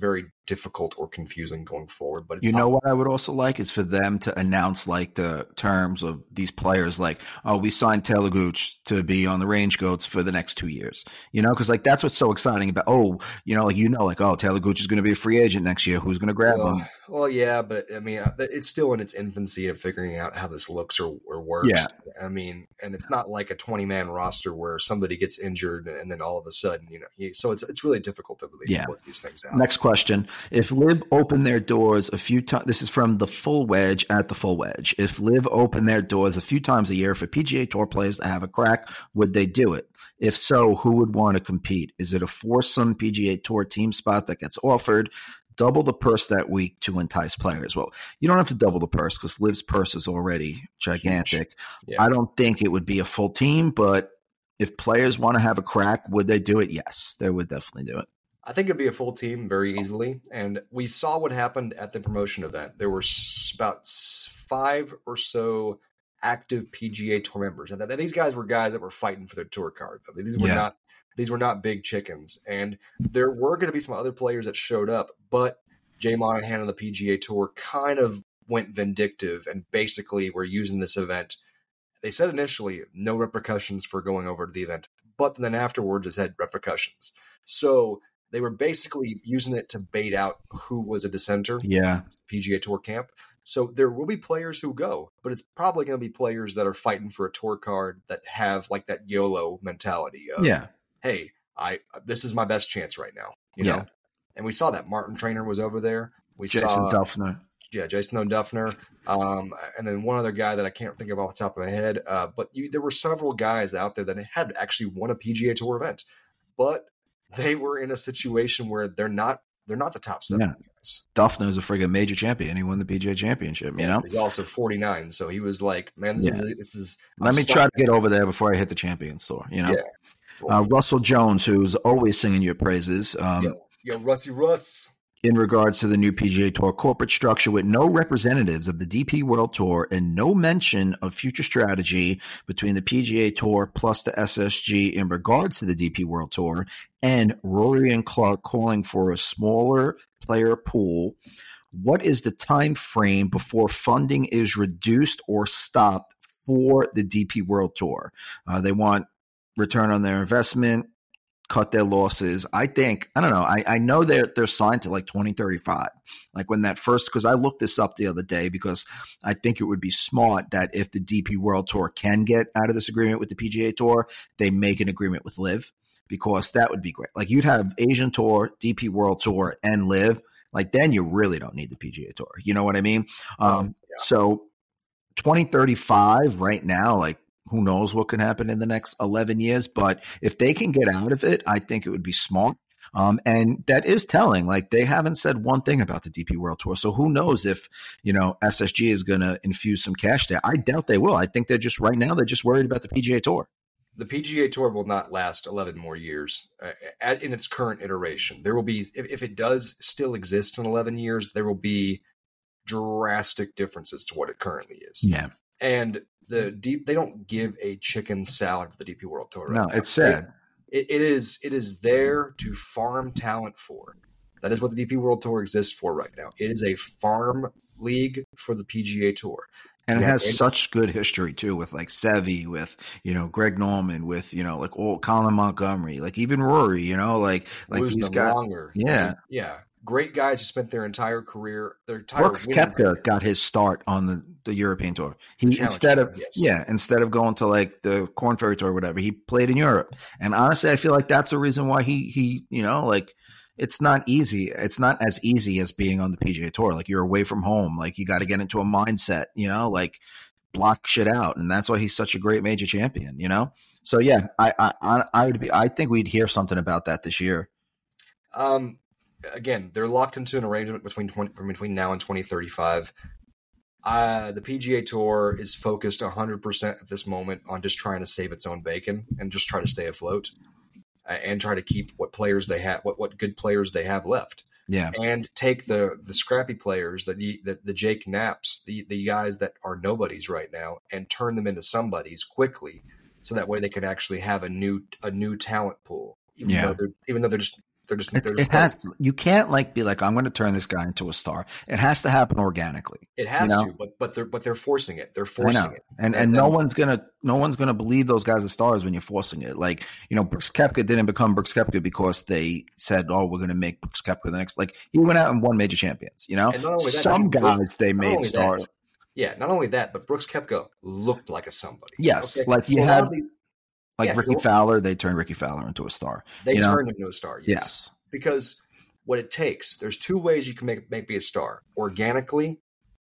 difficult or confusing going forward. But it's you know possible. what I would also like is for them to announce like the terms of these players, like, oh, we signed Taylor Gooch to be on the Range Goats for the next two years. You know, because like that's what's so exciting about. Oh, you know, like you know, like oh, Taylor Gooch is going to be a free agent next year. Who's going to grab well, him? Well, yeah, but I mean, it's still in its infancy of figuring out how this looks or, or works. Yeah. I mean, and it's not like a twenty man roster where somebody gets injured and then all of a sudden, you know, he, so it's it's really difficult to really Yeah. work these things out. Next question. If Lib opened their doors a few times, this is from the Full Wedge at the Full Wedge. If Liv opened their doors a few times a year for P G A Tour players to have a crack, would they do it? If so, who would want to compete? Is it a foursome P G A Tour team spot that gets offered? Double the purse that week to entice players. Well, you don't have to double the purse because Liv's purse is already gigantic. Yeah. I don't think it would be a full team, but if players want to have a crack, would they do it? Yes, they would definitely do it. I think it'd be a full team very easily. And we saw what happened at the promotion event. There were s- about s- five or so active P G A Tour members. And, th- and these guys were guys that were fighting for their tour card. These were Yeah. not these were not big chickens. And there were going to be some other players that showed up, but Jay Monahan and the P G A Tour kind of went vindictive and basically were using this event. They said initially no repercussions for going over to the event, but then afterwards it had repercussions. So they were basically using it to bait out who was a dissenter. Yeah. P G A Tour camp. So there will be players who go, but it's probably going to be players that are fighting for a tour card that have like that YOLO mentality of, Yeah. hey, I this is my best chance right now, you Yeah. know. And we saw that Martin Trainer was over there. We Jason saw Duffner. yeah, Jason O'Duffner, um, and then one other guy that I can't think of off the top of my head. Uh, but you, there were several guys out there that had actually won a P G A Tour event, but they were in a situation where they're not they're not the top seven Yeah. guys. Duffner's a friggin' major champion. He won the P G A Championship, you know? He's also forty-nine, so he was like, man, this Yeah. is this is. Let I'm me stuck. try to get over there before I hit the Champions Tour, you know? Yeah. Uh, Russell Jones, who's always singing your praises, um, Yo, yo, Rusty Russ. in regards to the new P G A Tour corporate structure with no representatives of the D P World Tour and no mention of future strategy between the P G A Tour plus the S S G in regards to the D P World Tour, and Rory and Clark calling for a smaller player pool. What is the time frame before funding is reduced or stopped for the D P World Tour? Uh, they want return on their investment, cut their losses. I think, I don't know, I, I know they're they're signed to like twenty thirty-five. Like when that first, because I looked this up the other day because I think it would be smart that if the D P World Tour can get out of this agreement with the P G A Tour, they make an agreement with Liv, because that would be great. Like you'd have Asian Tour, D P World Tour, and Liv. Like then you really don't need the P G A Tour. You know what I mean? Um, yeah. So twenty thirty-five right now, like, who knows what can happen in the next eleven years, but if they can get out of it, I think it would be smart. Um, and that is telling, like they haven't said one thing about the D P World Tour. So who knows if, you know, S S G is going to infuse some cash there. I doubt they will. I think they're just right now, they're just worried about the P G A Tour. The P G A Tour will not last eleven more years uh, at, in its current iteration. There will be, if, if it does still exist in eleven years, there will be drastic differences to what it currently is. Yeah. And the deep, they don't give a chicken salad for the D P World Tour. Right No, now. it's sad. It, it is it is there to farm talent for. That is what the D P World Tour exists for right now. It is a farm league for the P G A Tour. And it Yeah, has and- such good history too, with like Seve, with, you know, Greg Norman, with, you know, like old Colin Montgomery, like even Rory, you know, like like Wisdom, these guys. Longer. Yeah. Like, yeah. Great guys who spent their entire career, their entire Brooks winning Koepka career. got his start on the, the European tour. He Challenge instead Tour, of yes. yeah, instead of going to like the Corn Ferry Tour or whatever, he played in Europe. And honestly, I feel like that's the reason why he he you know, like it's not easy. It's not as easy as being on the P G A Tour. Like you're away from home. Like you got to get into a mindset, you know, like block shit out, and that's why he's such a great major champion. You know, so yeah, I I I would be. I think we'd hear something about that this year. Um, again, they're locked into an arrangement between twenty, between now and twenty thirty-five. Uh, the P G A Tour is focused one hundred percent at this moment on just trying to save its own bacon and just try to stay afloat uh, and try to keep what players they have, what, what good players they have left. Yeah, And take the the scrappy players, the the, the Jake Knapps, the, the guys that are nobodies right now, and turn them into somebodies quickly, so that way they can actually have a new a new talent pool. Even Yeah. though they're even though they're just They're just, It, they're just it has. You can't like be like, I'm going to turn this guy into a star. It has to happen organically. It has you know? to, but but they're but they're forcing it. They're I forcing know. it, and and no one's gonna no one's gonna believe those guys are stars when you're forcing it. Like, you know, Brooks Koepka didn't become Brooks Koepka because they said, "Oh, we're gonna make Brooks Koepka the next." Like, he went out and won major champions. You know, And not only that, some but he- guys they not made only stars. that, yeah, not only that, but Brooks Koepka looked like a somebody. Yes, Okay? like you So a lot had of the- like yeah, Ricky so- Fowler. They turned Ricky Fowler into a star. They you know? turned him into a star. Yes. Yes. Because what it takes, there's two ways you can make make be a star. Organically,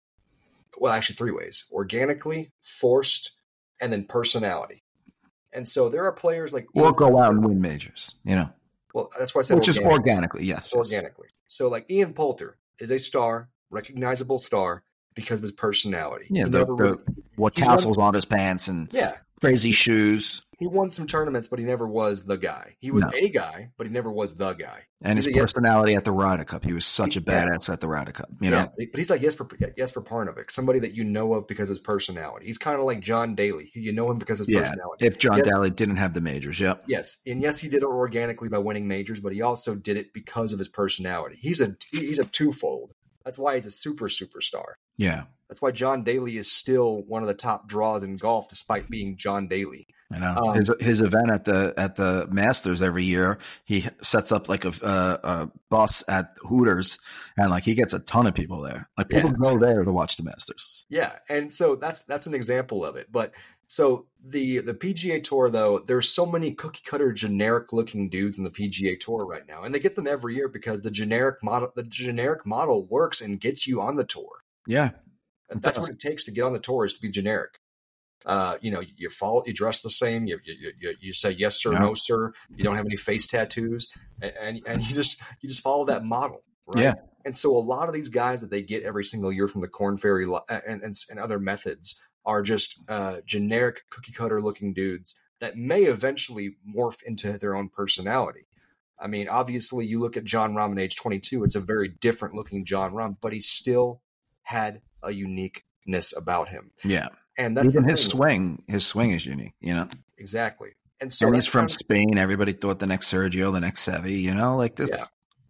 well, actually three ways. Organically, forced, and then personality. And so there are players like Or go out and win majors. You know, well, that's why I said which is organically. organically. Yes, yes. organically. So like Ian Poulter is a star, recognizable star because of his personality. Yeah, He the, never the really- what he tassels runs- on his pants and yeah. crazy shoes. He won some tournaments, but he never was the guy. He was No. a guy, but he never was the guy. And his He's a yes- personality at the Ryder Cup. He was such a Yeah. badass at the Ryder Cup. You yeah, know, but he's like Jesper, Jesper Parnevik, somebody that you know of because of his personality. He's kind of like John Daly. You know him because of his yeah. personality. If John Yes. Daly didn't have the majors, yep. Yes, and yes, he did it organically by winning majors, but he also did it because of his personality. He's a he's a twofold. That's why he's a super superstar. Yeah, That's why John Daly is still one of the top draws in golf, despite being John Daly. I know Um, his his event at the at the Masters every year. He sets up like a, a, a bus at Hooters, and like he gets a ton of people there. Like people Yeah. go there to watch the Masters. Yeah, and so that's that's an example of it. But so the the P G A Tour, though, there's so many cookie cutter generic looking dudes in the P G A Tour right now, and they get them every year because the generic model the generic model works and gets you on the tour. Yeah, And that's does. what it takes to get on the tour is to be generic. Uh, you know, you follow, you dress the same. You you, you, you say yes sir, Yeah. no sir. You don't have any face tattoos, and, and and you just you just follow that model, right? Yeah. And so a lot of these guys that they get every single year from the Corn Ferry li- and and, and other methods are just uh, generic cookie cutter looking dudes that may eventually morph into their own personality. I mean, obviously, you look at John Rahm at age twenty-two; it's a very different looking John Rahm, but he still had a uniqueness about him. yeah. And that's Even the his thing. swing, his swing is unique. You know, Exactly. And so and he's that's from kind of- Spain. Everybody thought the next Sergio, the next Seve. You know, like this. Yeah.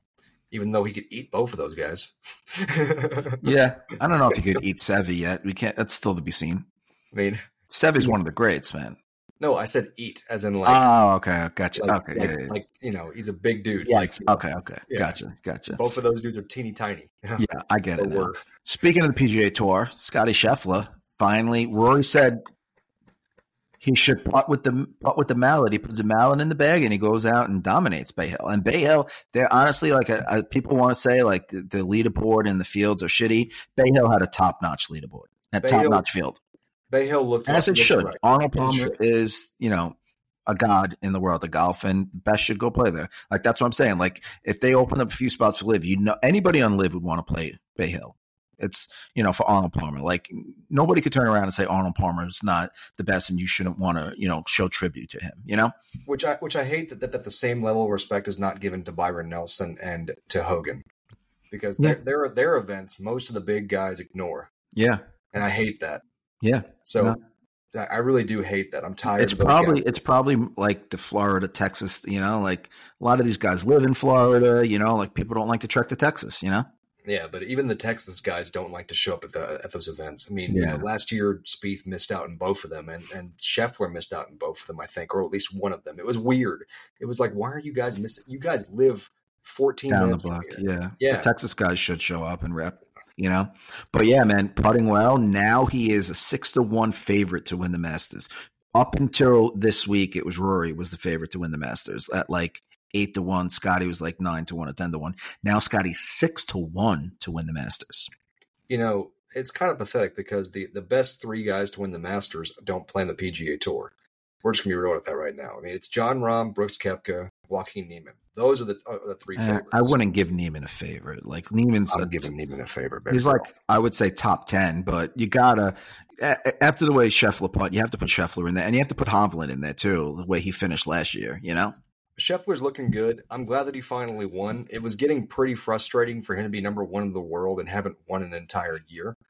even though he could eat both of those guys. Yeah, I don't know if you could eat Seve yet. We can't. That's still to be seen. I mean, Seve's one of the greats, man. no, I said eat as in like, Oh, okay, gotcha. like, okay, like, yeah, yeah. like, you know, he's a big dude. Yeah, like, it's- okay, okay, Yeah. gotcha, gotcha. both of those dudes are teeny tiny. You know? Yeah, I get Or it. now. were. Speaking of the P G A Tour, Scotty Scheffler finally. Rory said he should putt with the putt with the mallet. He puts a mallet in the bag and he goes out and dominates Bay Hill. And Bay Hill, they're honestly like a, a, people want to say like the, the leaderboard and the fields are shitty. Bay Hill had a top notch leaderboard, a Bay top Hill- notch field, Bay Hill looked as it looked should. right. Arnold As it Palmer should. is, you know, a god in the world of golf, and best should go play there. Like that's what I'm saying. Like if they open up a few spots for Live, you know, anybody on Live would want to play Bay Hill. It's, you know, for Arnold Palmer. Like nobody could turn around and say Arnold Palmer is not the best, and you shouldn't want to, you know, show tribute to him. You know, Which I which I hate that, that that the same level of respect is not given to Byron Nelson and to Hogan, because Yeah. their their their events most of the big guys ignore, yeah, and I hate that. yeah. So No. I I really do hate that. I'm tired. It's of those probably guys. it's probably like the Florida, Texas. You know, like a lot of these guys live in Florida. You know, like people don't like to trek to Texas. You know, Yeah, but even the Texas guys don't like to show up at the at those events. I mean, you Yeah. know, last year Spieth missed out in both of them, and and Scheffler missed out in both of them, I think, or at least one of them. It was weird. It was like, why are you guys missing? You guys live fourteen down the minutes from block. here. Yeah, Yeah. The Texas guys should show up and rep. You know, but yeah, man, putting well. Now he is a six to one favorite to win the Masters. Up until this week, it was Rory was the favorite to win the Masters at like eight to one. Scotty was like nine to one or ten to one. Now Scotty's six to one to win the Masters. You know, it's kind of pathetic because the the best three guys to win the Masters don't play on the P G A Tour. We're just gonna be real with that right now. I mean, it's John Rahm, Brooks Koepka, Joaquin Neiman. Those are the are the three Eh, favorites. I wouldn't give Neiman a favorite. Like Neiman's, I'm a, giving Neiman a favor. he's like I would say top ten, but you gotta a- after the way Scheffler put, you have to put Scheffler in there, and you have to put Hovland in there too. The way he finished last year, you know. Scheffler's looking good. I'm glad that he finally won. It was getting pretty frustrating for him to be number one in the world and haven't won an entire year.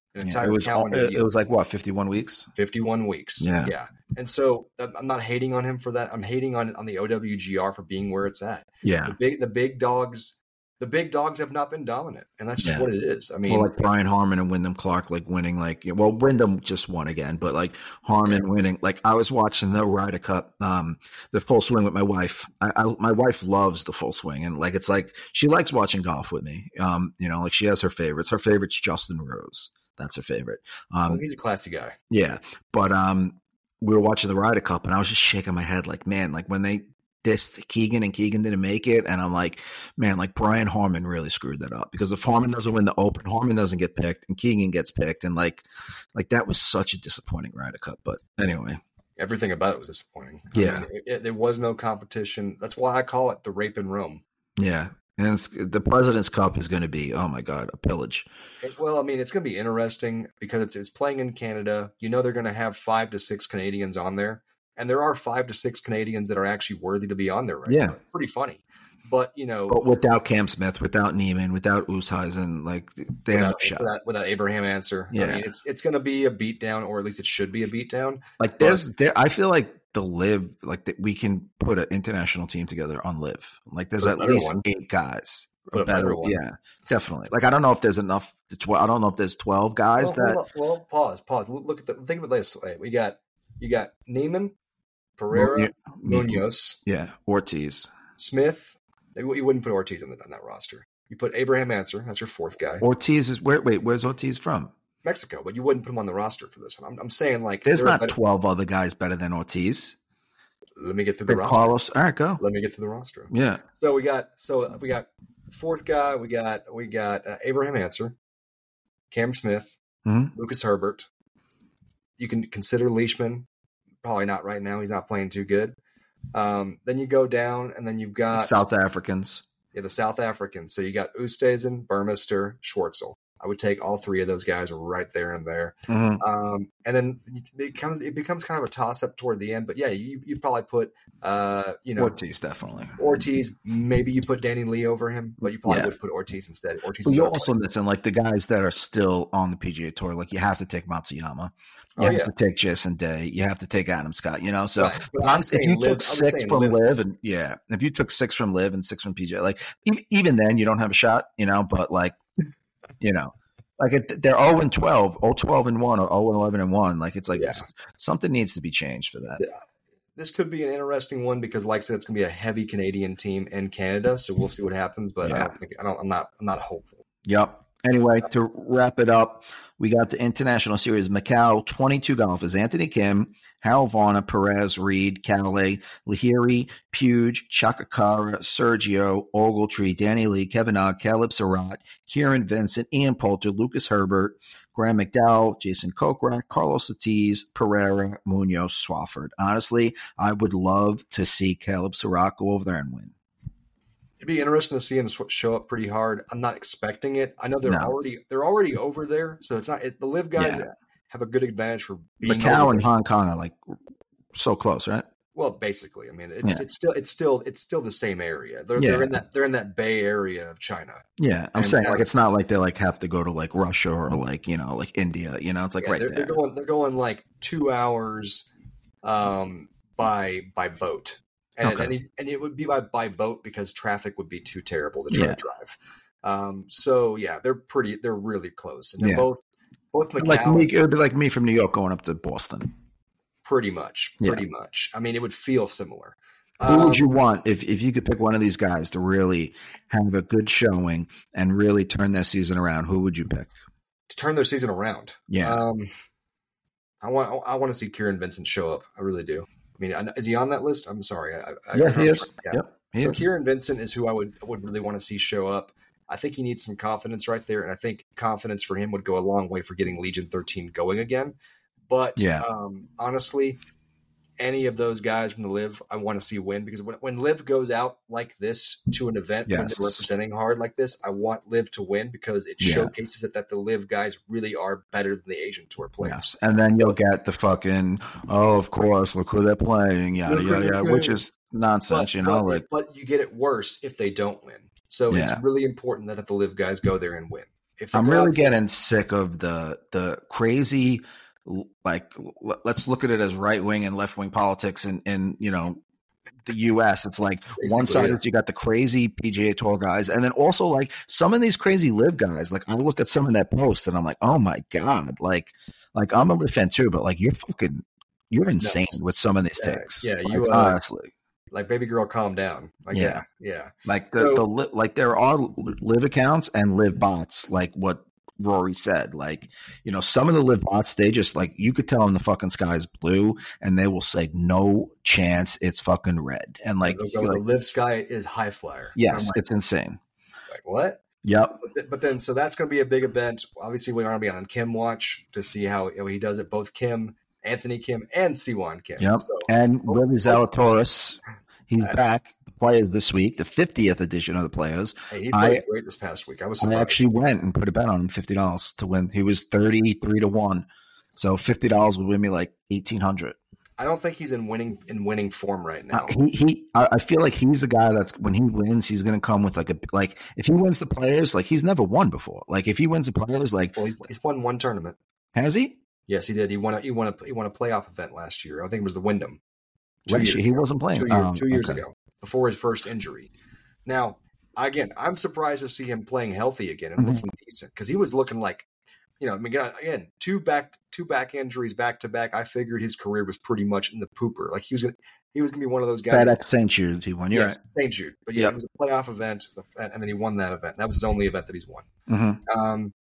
An Yeah, entire it was calendar it, year. it was like what fifty-one weeks. fifty-one weeks. Yeah. Yeah. And so I'm not hating on him for that. I'm hating on on the O W G R for being where it's at. Yeah, The big the big dogs the big dogs have not been dominant, and that's just Yeah. what it is. I mean, well, like Brian Harmon and Wyndham Clark, like winning, like well, Wyndham just won again, but like Harmon winning. Like I was watching the Ryder Cup, um, the Full Swing with my wife. I, I my wife loves the Full Swing, and like it's like she likes watching golf with me. Um, you know, like she has her favorites. Her favorite's Justin Rose. That's her favorite. Um, well, he's a classy guy. Yeah, but um, we were watching the Ryder Cup, and I was just shaking my head, like, man, like when they dissed Keegan and Keegan didn't make it, and I'm like, man, like Brian Harmon really screwed that up, because if Harmon doesn't win the Open, Harmon doesn't get picked, and Keegan gets picked, and like, like that was such a disappointing Ryder Cup. But anyway, everything about it was disappointing. I Yeah, mean, it, it, there was no competition. That's why I call it the rape in Rome. yeah. And it's, the President's Cup is going to be, oh my God, a pillage. It, well, I mean, it's going to be interesting because it's, it's playing in Canada. You know, they're going to have five to six Canadians on there. And there are five to six Canadians that are actually worthy to be on there right Yeah. now. It's pretty funny. But, you know, But without Cam Smith, without Neiman, without Oosthuizen, like they have no without, shot. without, without Abraham Answer, Yeah. I mean, it's it's going to be a beatdown, or at least it should be a beatdown. Like there's, there, I feel like the Live, like that we can put an international team together on Live. Like there's Put a at better least one. eight guys. Put a better one. Yeah, definitely. Like I don't know if there's enough. To tw- I don't know if there's twelve guys Well, that. well, well, pause, pause. Look look at the think of it this way: we got you got Neiman, Pereira, Mu- Munoz, Yeah, Ortiz. Smith. You wouldn't put Ortiz on, the, on that roster. You put Abraham Answer. That's your fourth guy. Ortiz is where? Wait, where's Ortiz from? Mexico, but you wouldn't put him on the roster for this one. I'm, I'm saying like There's there are not better- twelve other guys better than Ortiz. Let me get through the Big roster. Carlos. All right, go. Let me get through the roster. Yeah, So we got so we got fourth guy. We got we got uh, Abraham Answer, Cam Smith, Mhm. Lucas Herbert. You can consider Leishman. Probably not right now. He's not playing too good. Um, then you go down, and then you've got South Africans. yeah, the South Africans. So you got Oosthuizen, Burmester, Schwartzel. I would take all three of those guys right there and there. Mhm. Um, and then it becomes it becomes kind of a toss up toward the end. But yeah, you you probably put uh, you know Ortiz definitely. Ortiz. Maybe you put Danny Lee over him, but you probably Yeah. would put Ortiz instead. Ortiz. Well, is you're not also playing. missing like the guys that are still on the P G A Tour. Like you have to take Matsuyama. You Oh, have yeah. to take Jason Day. You have to take Adam Scott. You know, so Right. But I'm honestly, if saying you Liv- took I'm six saying from Liv Liv, specific. and yeah, if you took six from Liv and six from P G A, like e- even then you don't have a shot. You know, but like, you know, like it, they're zero and twelve, oh twelve and one, or zero and eleven and one. Like it's like Yeah. something needs to be changed for that. This could be an interesting one because, like I said, it's going to be a heavy Canadian team in Canada. So we'll see what happens. But I Yeah. don't think I don't. I'm not. I'm not hopeful. Yep. Anyway, to wrap it up, we got the International Series Macau, twenty-two golfers: Anthony Kim, Harold Varner, Perez, Reed, Calais, Lahiri, Puge, Chakakara, Sergio, Ogletree, Danny Lee, Kevin Ogg, Caleb Surratt, Kieran Vincent, Ian Poulter, Lucas Herbert, Graham McDowell, Jason Kokrak, Carlos Ortiz, Pereira, Munoz, Swafford. Honestly, I would love to see Caleb Surratt go over there and win. It'd be interesting to see him sw- show up pretty hard. I'm not expecting it. I know they're No. already they're already over there, so it's not it, the Live guys Yeah. have a good advantage for being Macau over and there. Hong Kong are like so close, right? Well, basically, I mean, it's Yeah. it's still it's still it's still the same area. They're Yeah. they're in that they're in that Bay Area of China. Yeah, I'm And- saying and- like it's not like they like have to go to like Russia or like you know like India. You know, it's like Yeah, right they're, there. they're going they're going like two hours um, by by boat, and Okay. and, it, and it would be by by boat because traffic would be too terrible to try Yeah. to drive. Um, so yeah, they're pretty they're really close, and they're Yeah. both both Macau. Like me, it would be like me from New York going up to Boston. Pretty much, Yeah. pretty much. I mean, it would feel similar. Who Um, would you want if, if you could pick one of these guys to really have a good showing and really turn their season around? Who would you pick? to turn their season around? Yeah. Um, I want I want to see Kieran Vincent show up. I really do. I mean, I- is he on that list? I'm sorry. I, I, yeah, I, he is. Yeah. Yep. He So is. Kieran Vincent is who I would would really want to see show up. I think he needs some confidence right there, and I think confidence for him would go a long way for getting Legion thirteen going again. But Yeah. um, honestly, any of those guys from the Live, I want to see win because when, when Live goes out like this to an event when Yes. they're representing hard like this, I want Live to win because it Yeah. showcases that, that the Live guys really are better than the Asian Tour players. Yes. And then you'll get the fucking, oh, of course, look who they're playing, yada, Look who yada, they're yada, playing. which is nonsense, But, you know? but, Like, but you get it worse if they don't win. So Yeah. it's really important that the Live guys go there and win. if they I'm go really out- getting sick of the the crazy, like, l- let's look at it as right wing and left wing politics in, in you know, the U S. It's like one Basically, side yeah. is you got the crazy P G A Tour guys, and then also like some of these crazy live guys. Like I look at some of that post and I'm like, oh my god, like like I'm a live fan too, but like you're fucking you're insane Nuts. with some of these Yeah, takes. yeah, Like, you, uh, honestly. like baby girl, calm down. Like, Yeah. yeah, yeah. Like the, So- the li- like there are live accounts and live bots, like what Rory said. Like, you know, some of the live bots, they just like you could tell them the fucking sky is blue, and they will say no chance, it's fucking red. And like, They'll go, you're the like, live sky is high flyer. yes, I'm like, it's insane. like, what? Yep. But, th- but then, so that's going to be a big event. Obviously, we're going to be on Kim watch to see how, how he does it. Both Kim, Anthony Kim, and Siwon Kim. Yep. So, And Willie Zalatoris, he's Uh, back. The Players this week, the fiftieth edition of the Players. hey, he played I- great this past week. I was I surprised. actually went and put a bet on him, fifty dollars to win. He was thirty-three to one. So fifty dollars would win me like eighteen hundred. I don't think he's in winning in winning form right now. Uh, he, he, I I feel like he's the guy that's when he wins, he's going to come with like a like if he wins the Players, like he's never won before. Like if he wins the Players, like Well, he's, he's won one tournament. has he? Yes, he did. He won a he won a he won a playoff event last year. I think it was the Wyndham. Two Last years year, he ago. wasn't playing. Two, year- Oh, two years okay. ago, before his first injury. Now, again, I'm surprised to see him playing healthy again and Mhm. looking decent because he was looking like, you know, I mean, again, again, two back two back injuries back to back. I figured his career was pretty much in the pooper. Like he was gonna he was gonna be one of those guys. FedEx Saint Jude, he won. You're Yes, Saint Jude, but yeah, Yep. it was a playoff event, and then he won that event. That was his only event that he's won. right. Mm-hmm. Um,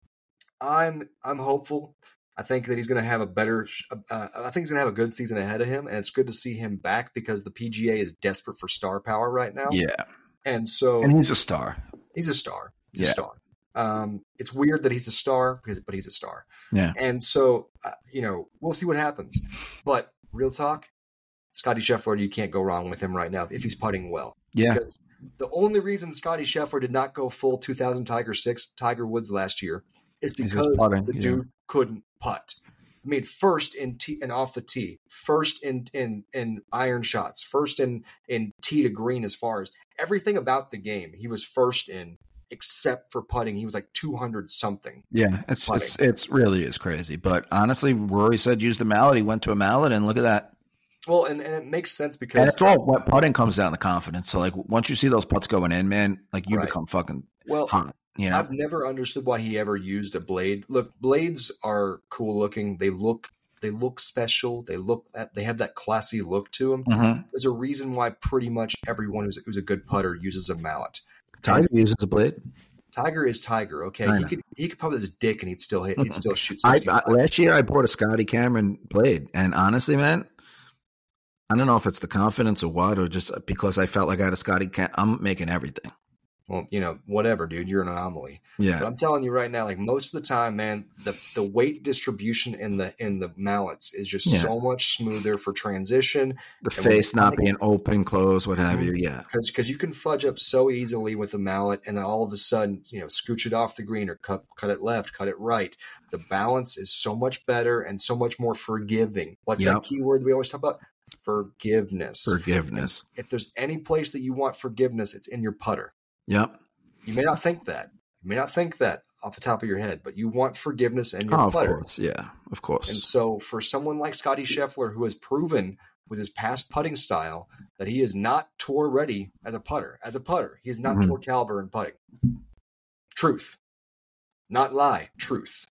I'm I'm hopeful. I think that he's going to have a better. Uh, I think he's going to have a good season ahead of him, and it's good to see him back because the P G A is desperate for star power right now. Yeah, and so and he's a star. he's a star. He's Yeah. a star. Um, it's weird that he's a star, because, but he's a star. Yeah. And so, uh, you know, we'll see what happens. But real talk, Scotty Scheffler, you can't go wrong with him right now if he's putting well. Yeah, Because the only reason Scotty Scheffler did not go full two thousand Tiger six Tiger Woods last year is He's just because putting, the yeah. dude couldn't putt. I mean, first in tee and off the tee, first in in in iron shots, first in in tee to green. As far as everything about the game, he was first in, except for putting. He was like two hundred something. yeah. It's Putting. it's it's really is crazy. But honestly, Rory said use the mallet. He went to a mallet, and look at that. Well, and, and it makes sense And because it's all what putting comes down to confidence. So like once you see those putts going in, man, like you Right. become fucking well, hot. You know, I've never understood why he ever used a blade. Look, blades are cool looking. They look they look special. They look they have that classy look to them. Mhm. There's a reason why pretty much everyone who's, who's a good putter uses a mallet. Tiger uses a blade. Tiger is Tiger. Okay, I he know. could he could put his dick and he'd still hit. He'd still shoot. I, sixty I last year I bought a Scotty Cameron blade, and honestly, man, I don't know if it's the confidence or what, or just because I felt like I had a Scotty Cam. I'm making everything. well, you know, whatever, dude. You're an anomaly. Yeah, But I'm telling you right now, like most of the time, man, the the weight distribution in the in the mallets is just Yeah. so much smoother for transition. the and when face you're not cutting- being open, closed, what have you. Yeah, Because because you can fudge up so easily with the mallet, and then all of a sudden, you know, scooch it off the green or cut cut it left, cut it right. The balance is so much better and so much more forgiving. What's Yep. that key word that we always talk about? Forgiveness. forgiveness. If there's any place that you want forgiveness, it's in your putter. Yep. You may not think that. You may not think that off the top of your head, but you want forgiveness in your Oh, of putter. course. Yeah, of course. And so for someone like Scotty Scheffler, who has proven with his past putting style that he is not tour ready as a putter, as a putter, he is not Mhm. tour caliber in putting. Truth. Not lie. Truth.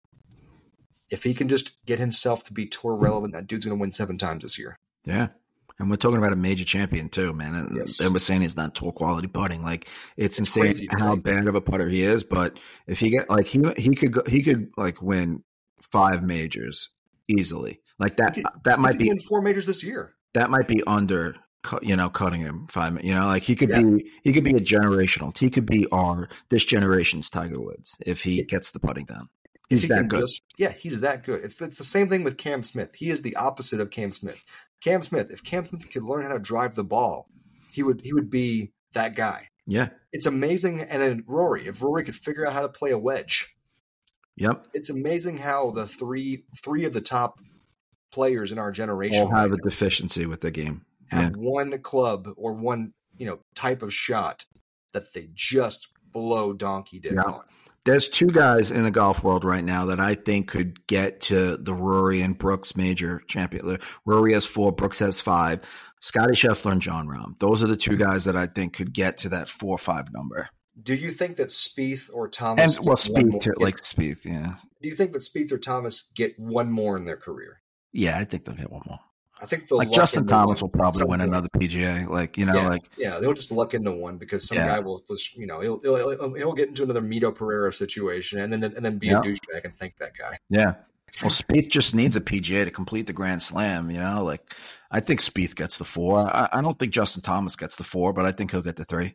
If he can just get himself to be tour relevant, that dude's going to win seven times this year. Yeah. And we're talking about a major champion too, man. And Yes. they were saying he's not tour quality putting. Like it's, It's insane crazy, how right? bad of a putter he is. But if he get like he he could go, he could like win five majors easily. Like that He could- that He might could be win four majors this year. that might be under cu- you know cutting him five. You know, like he could Yeah. be he could be a generational. He could be our this generation's Tiger Woods if he gets the putting down. He's He that can good. just- yeah, he's that good. It's it's the same thing with Cam Smith. He is the opposite of Cam Smith. Cam Smith, if Cam Smith could learn how to drive the ball, he would he would be that guy. Yeah. It's amazing. And then Rory, if Rory could figure out how to play a wedge, Yep. it's amazing how the three three of the top players in our generation All have a right now deficiency with the game. have Yeah. one club or one you know type of shot that they just blow donkey dick Yeah. on. There's two guys in the golf world right now that I think could get to the Rory and Brooks major champion. Rory has four, Brooks has five. Scotty Scheffler and Jon Rahm. Those are the two guys that I think could get to that four or five number. Do you think that Spieth or Thomas and well, Spieth too, like Spieth, yeah. Do you think that Spieth or Thomas get one more in their career? Yeah, I think they'll get one more. I think they'll like Justin Thomas will probably win another P G A. Like you know, yeah, like yeah, they'll just luck into one because some yeah. guy will, you know, he'll, he'll he'll get into another Mito Pereira situation and then and then be yep. a douchebag and thank that guy. Yeah. Well, Spieth just needs a P G A to complete the Grand Slam. You know, like I think Spieth gets the four. I, I don't think Justin Thomas gets the four, but I think he'll get the three.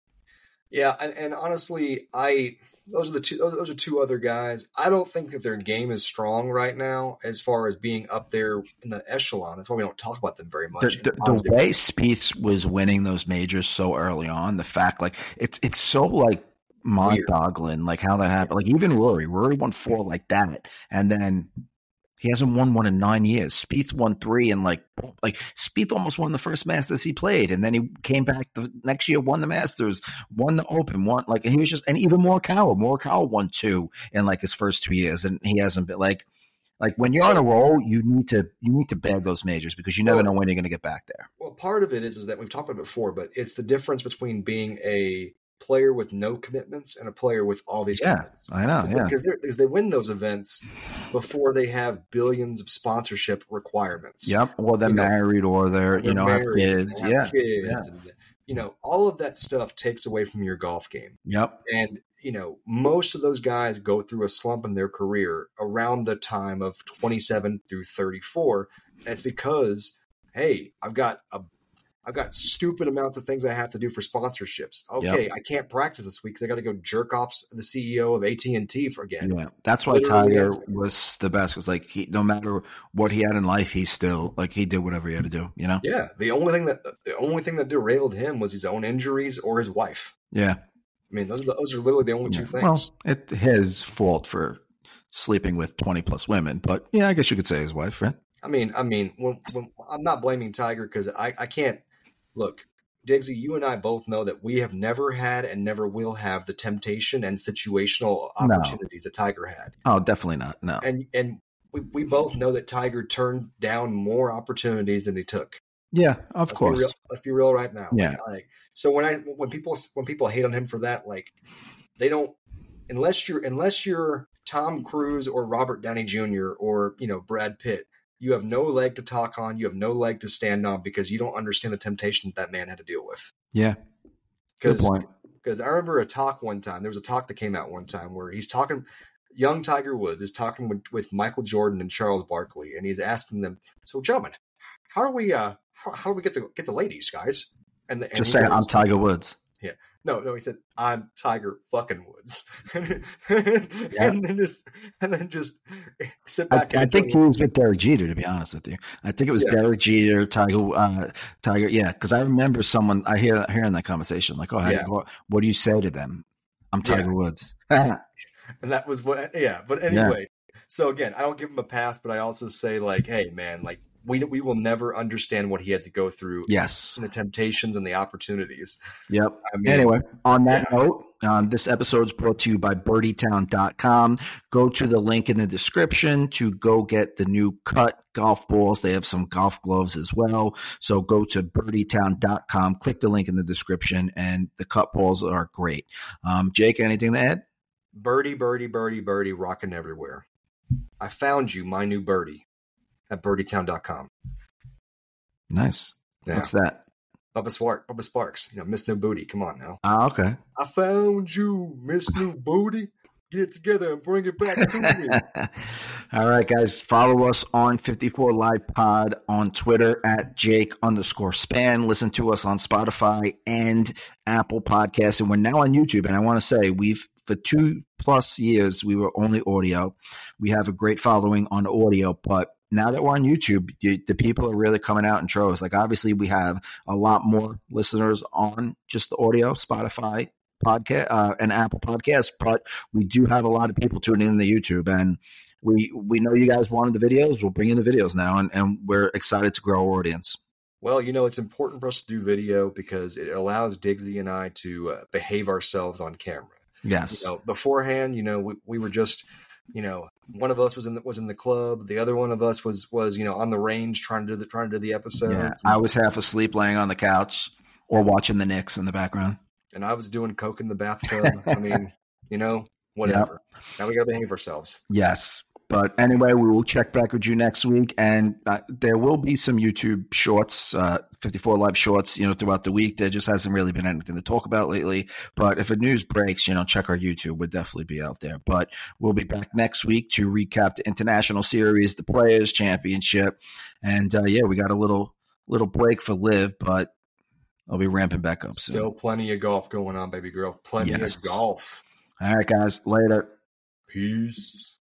Yeah, and, and honestly, I those are the two those are two other guys. I don't think that their game is strong right now as far as being up there in the echelon. That's why we don't talk about them very much. The, the, the way Spieth was winning those majors so early on, the fact like it's it's so like mind-boggling, like how that happened. Like even Rory, Rory won four like that, and then he hasn't won one in nine years. Spieth won three, and like like Spieth almost won the first Masters he played, and then he came back the next year, won the Masters, won the Open, won like he was just, and even Morikawa, Morikawa won two in like his first two years, and he hasn't been like like when you're so, on a roll, you need to you need to bag those majors because you never well, know when you're going to get back there. Well, part of it is is that we've talked about it before, but it's the difference between being a player with no commitments and a player with all these yeah, commitments. I know, because yeah. Because, because they win those events before they have billions of sponsorship requirements. Yep, or they're you married know, or they're, you know, have kids. Have yeah. kids yeah. And, you know, all of that stuff takes away from your golf game. Yep. And, you know, most of those guys go through a slump in their career around the time of twenty-seven through thirty-four. And it's because, hey, I've got a I've got stupid amounts of things I have to do for sponsorships. Okay, yep. I can't practice this week because I got to go jerk off the C E O of A T and T for again. Yeah, that's why Literally, Tiger was the best. Because like he, no matter what he had in life, he still like he did whatever he had to do. You know. Yeah, the only thing that the only thing that derailed him was his own injuries or his wife. Yeah, I mean those are the, those are literally the only yeah. two things. Well, it's his fault for sleeping with twenty plus women, but yeah, I guess you could say his wife, right? I mean, I mean, when, when, I'm not blaming Tiger because I, I can't. Look, Diggsy, you and I both know that we have never had and never will have the temptation and situational opportunities no. that Tiger had. Oh, definitely not. No. And and we, we both know that Tiger turned down more opportunities than he took. Yeah, of let's course. Be real, let's be real right now. Yeah. Like, like, so when I when people when people hate on him for that, like they don't unless you're unless you're Tom Cruise or Robert Downey Junior or you know Brad Pitt. You have no leg to talk on. You have no leg to stand on because you don't understand the temptation that, that man had to deal with. Yeah. Good point. Because I remember a talk one time. There was a talk that came out one time where he's talking – young Tiger Woods is talking with, with Michael Jordan and Charles Barkley, and he's asking them, so, gentlemen, how do we uh, how, how do we get the get the ladies, guys? And, the, and Just say, goes, I'm Tiger Woods. Yeah. No, no, he said, I'm Tiger fucking Woods. and, yeah. and then just and then just sit back. I, I think he was with Derek Jeter, to be honest with you. I think it was yeah. Derek Jeter, Tiger, uh, Tiger. Yeah, because I remember someone I hear hearing that conversation, like, oh, how yeah. do you, what do you say to them? I'm Tiger yeah. Woods. And that was what, yeah. But anyway, yeah. so again, I don't give him a pass, but I also say, like, hey, man, like, We we will never understand what he had to go through. Yes. And the temptations and the opportunities. Yep. I mean, anyway, on that yeah. note, um, this episode is brought to you by birdie town dot com. Go to the link in the description to go get the new cut golf balls. They have some golf gloves as well. So go to birdie town dot com, click the link in the description, and the cut balls are great. Um, Jake, anything to add? Birdie, birdie, birdie, birdie, rocking everywhere. I found you, my new birdie. At birdie town dot com. Nice. Yeah. What's that? Bubba Sparks. Bubba Sparks. You know, Miss New Booty. Come on now. Oh, okay. I found you, Miss New Booty. Get together and bring it back to me. All right, guys. Follow us on fifty-four Live Pod on Twitter at Jake underscore Span. Listen to us on Spotify and Apple Podcasts. And we're now on YouTube. And I want to say we've for two plus years, we were only audio. We have a great following on audio, but now that we're on YouTube, you, the people are really coming out in droves. Like, obviously, we have a lot more listeners on just the audio, Spotify, podcast, uh, and Apple Podcasts, but we do have a lot of people tuning in the YouTube, and we we know you guys wanted the videos. We'll bring in the videos now, and, and we're excited to grow our audience. Well, you know, it's important for us to do video because it allows Diggsy and I to uh, behave ourselves on camera. Yes. You know, beforehand, you know, we, we were just, you know, one of us was in the, was in the club. The other one of us was, was, you know, on the range trying to do the, trying to do the episodes. Yeah. I was half asleep laying on the couch or watching the Knicks in the background. And I was doing coke in the bathtub. I mean, you know, whatever. Yep. Now we got to behave ourselves. Yes. But anyway, we will check back with you next week, and uh, there will be some YouTube shorts, uh, fifty-four Live shorts, you know, throughout the week. There just hasn't really been anything to talk about lately. But if a news breaks, you know, check our YouTube. We'll definitely be out there. But we'll be back next week to recap the international series, the Players Championship, and uh, yeah, we got a little little break for Liv, but I'll be ramping back up soon. Still plenty of golf going on, baby girl. Plenty yes. of golf. All right, guys. Later. Peace.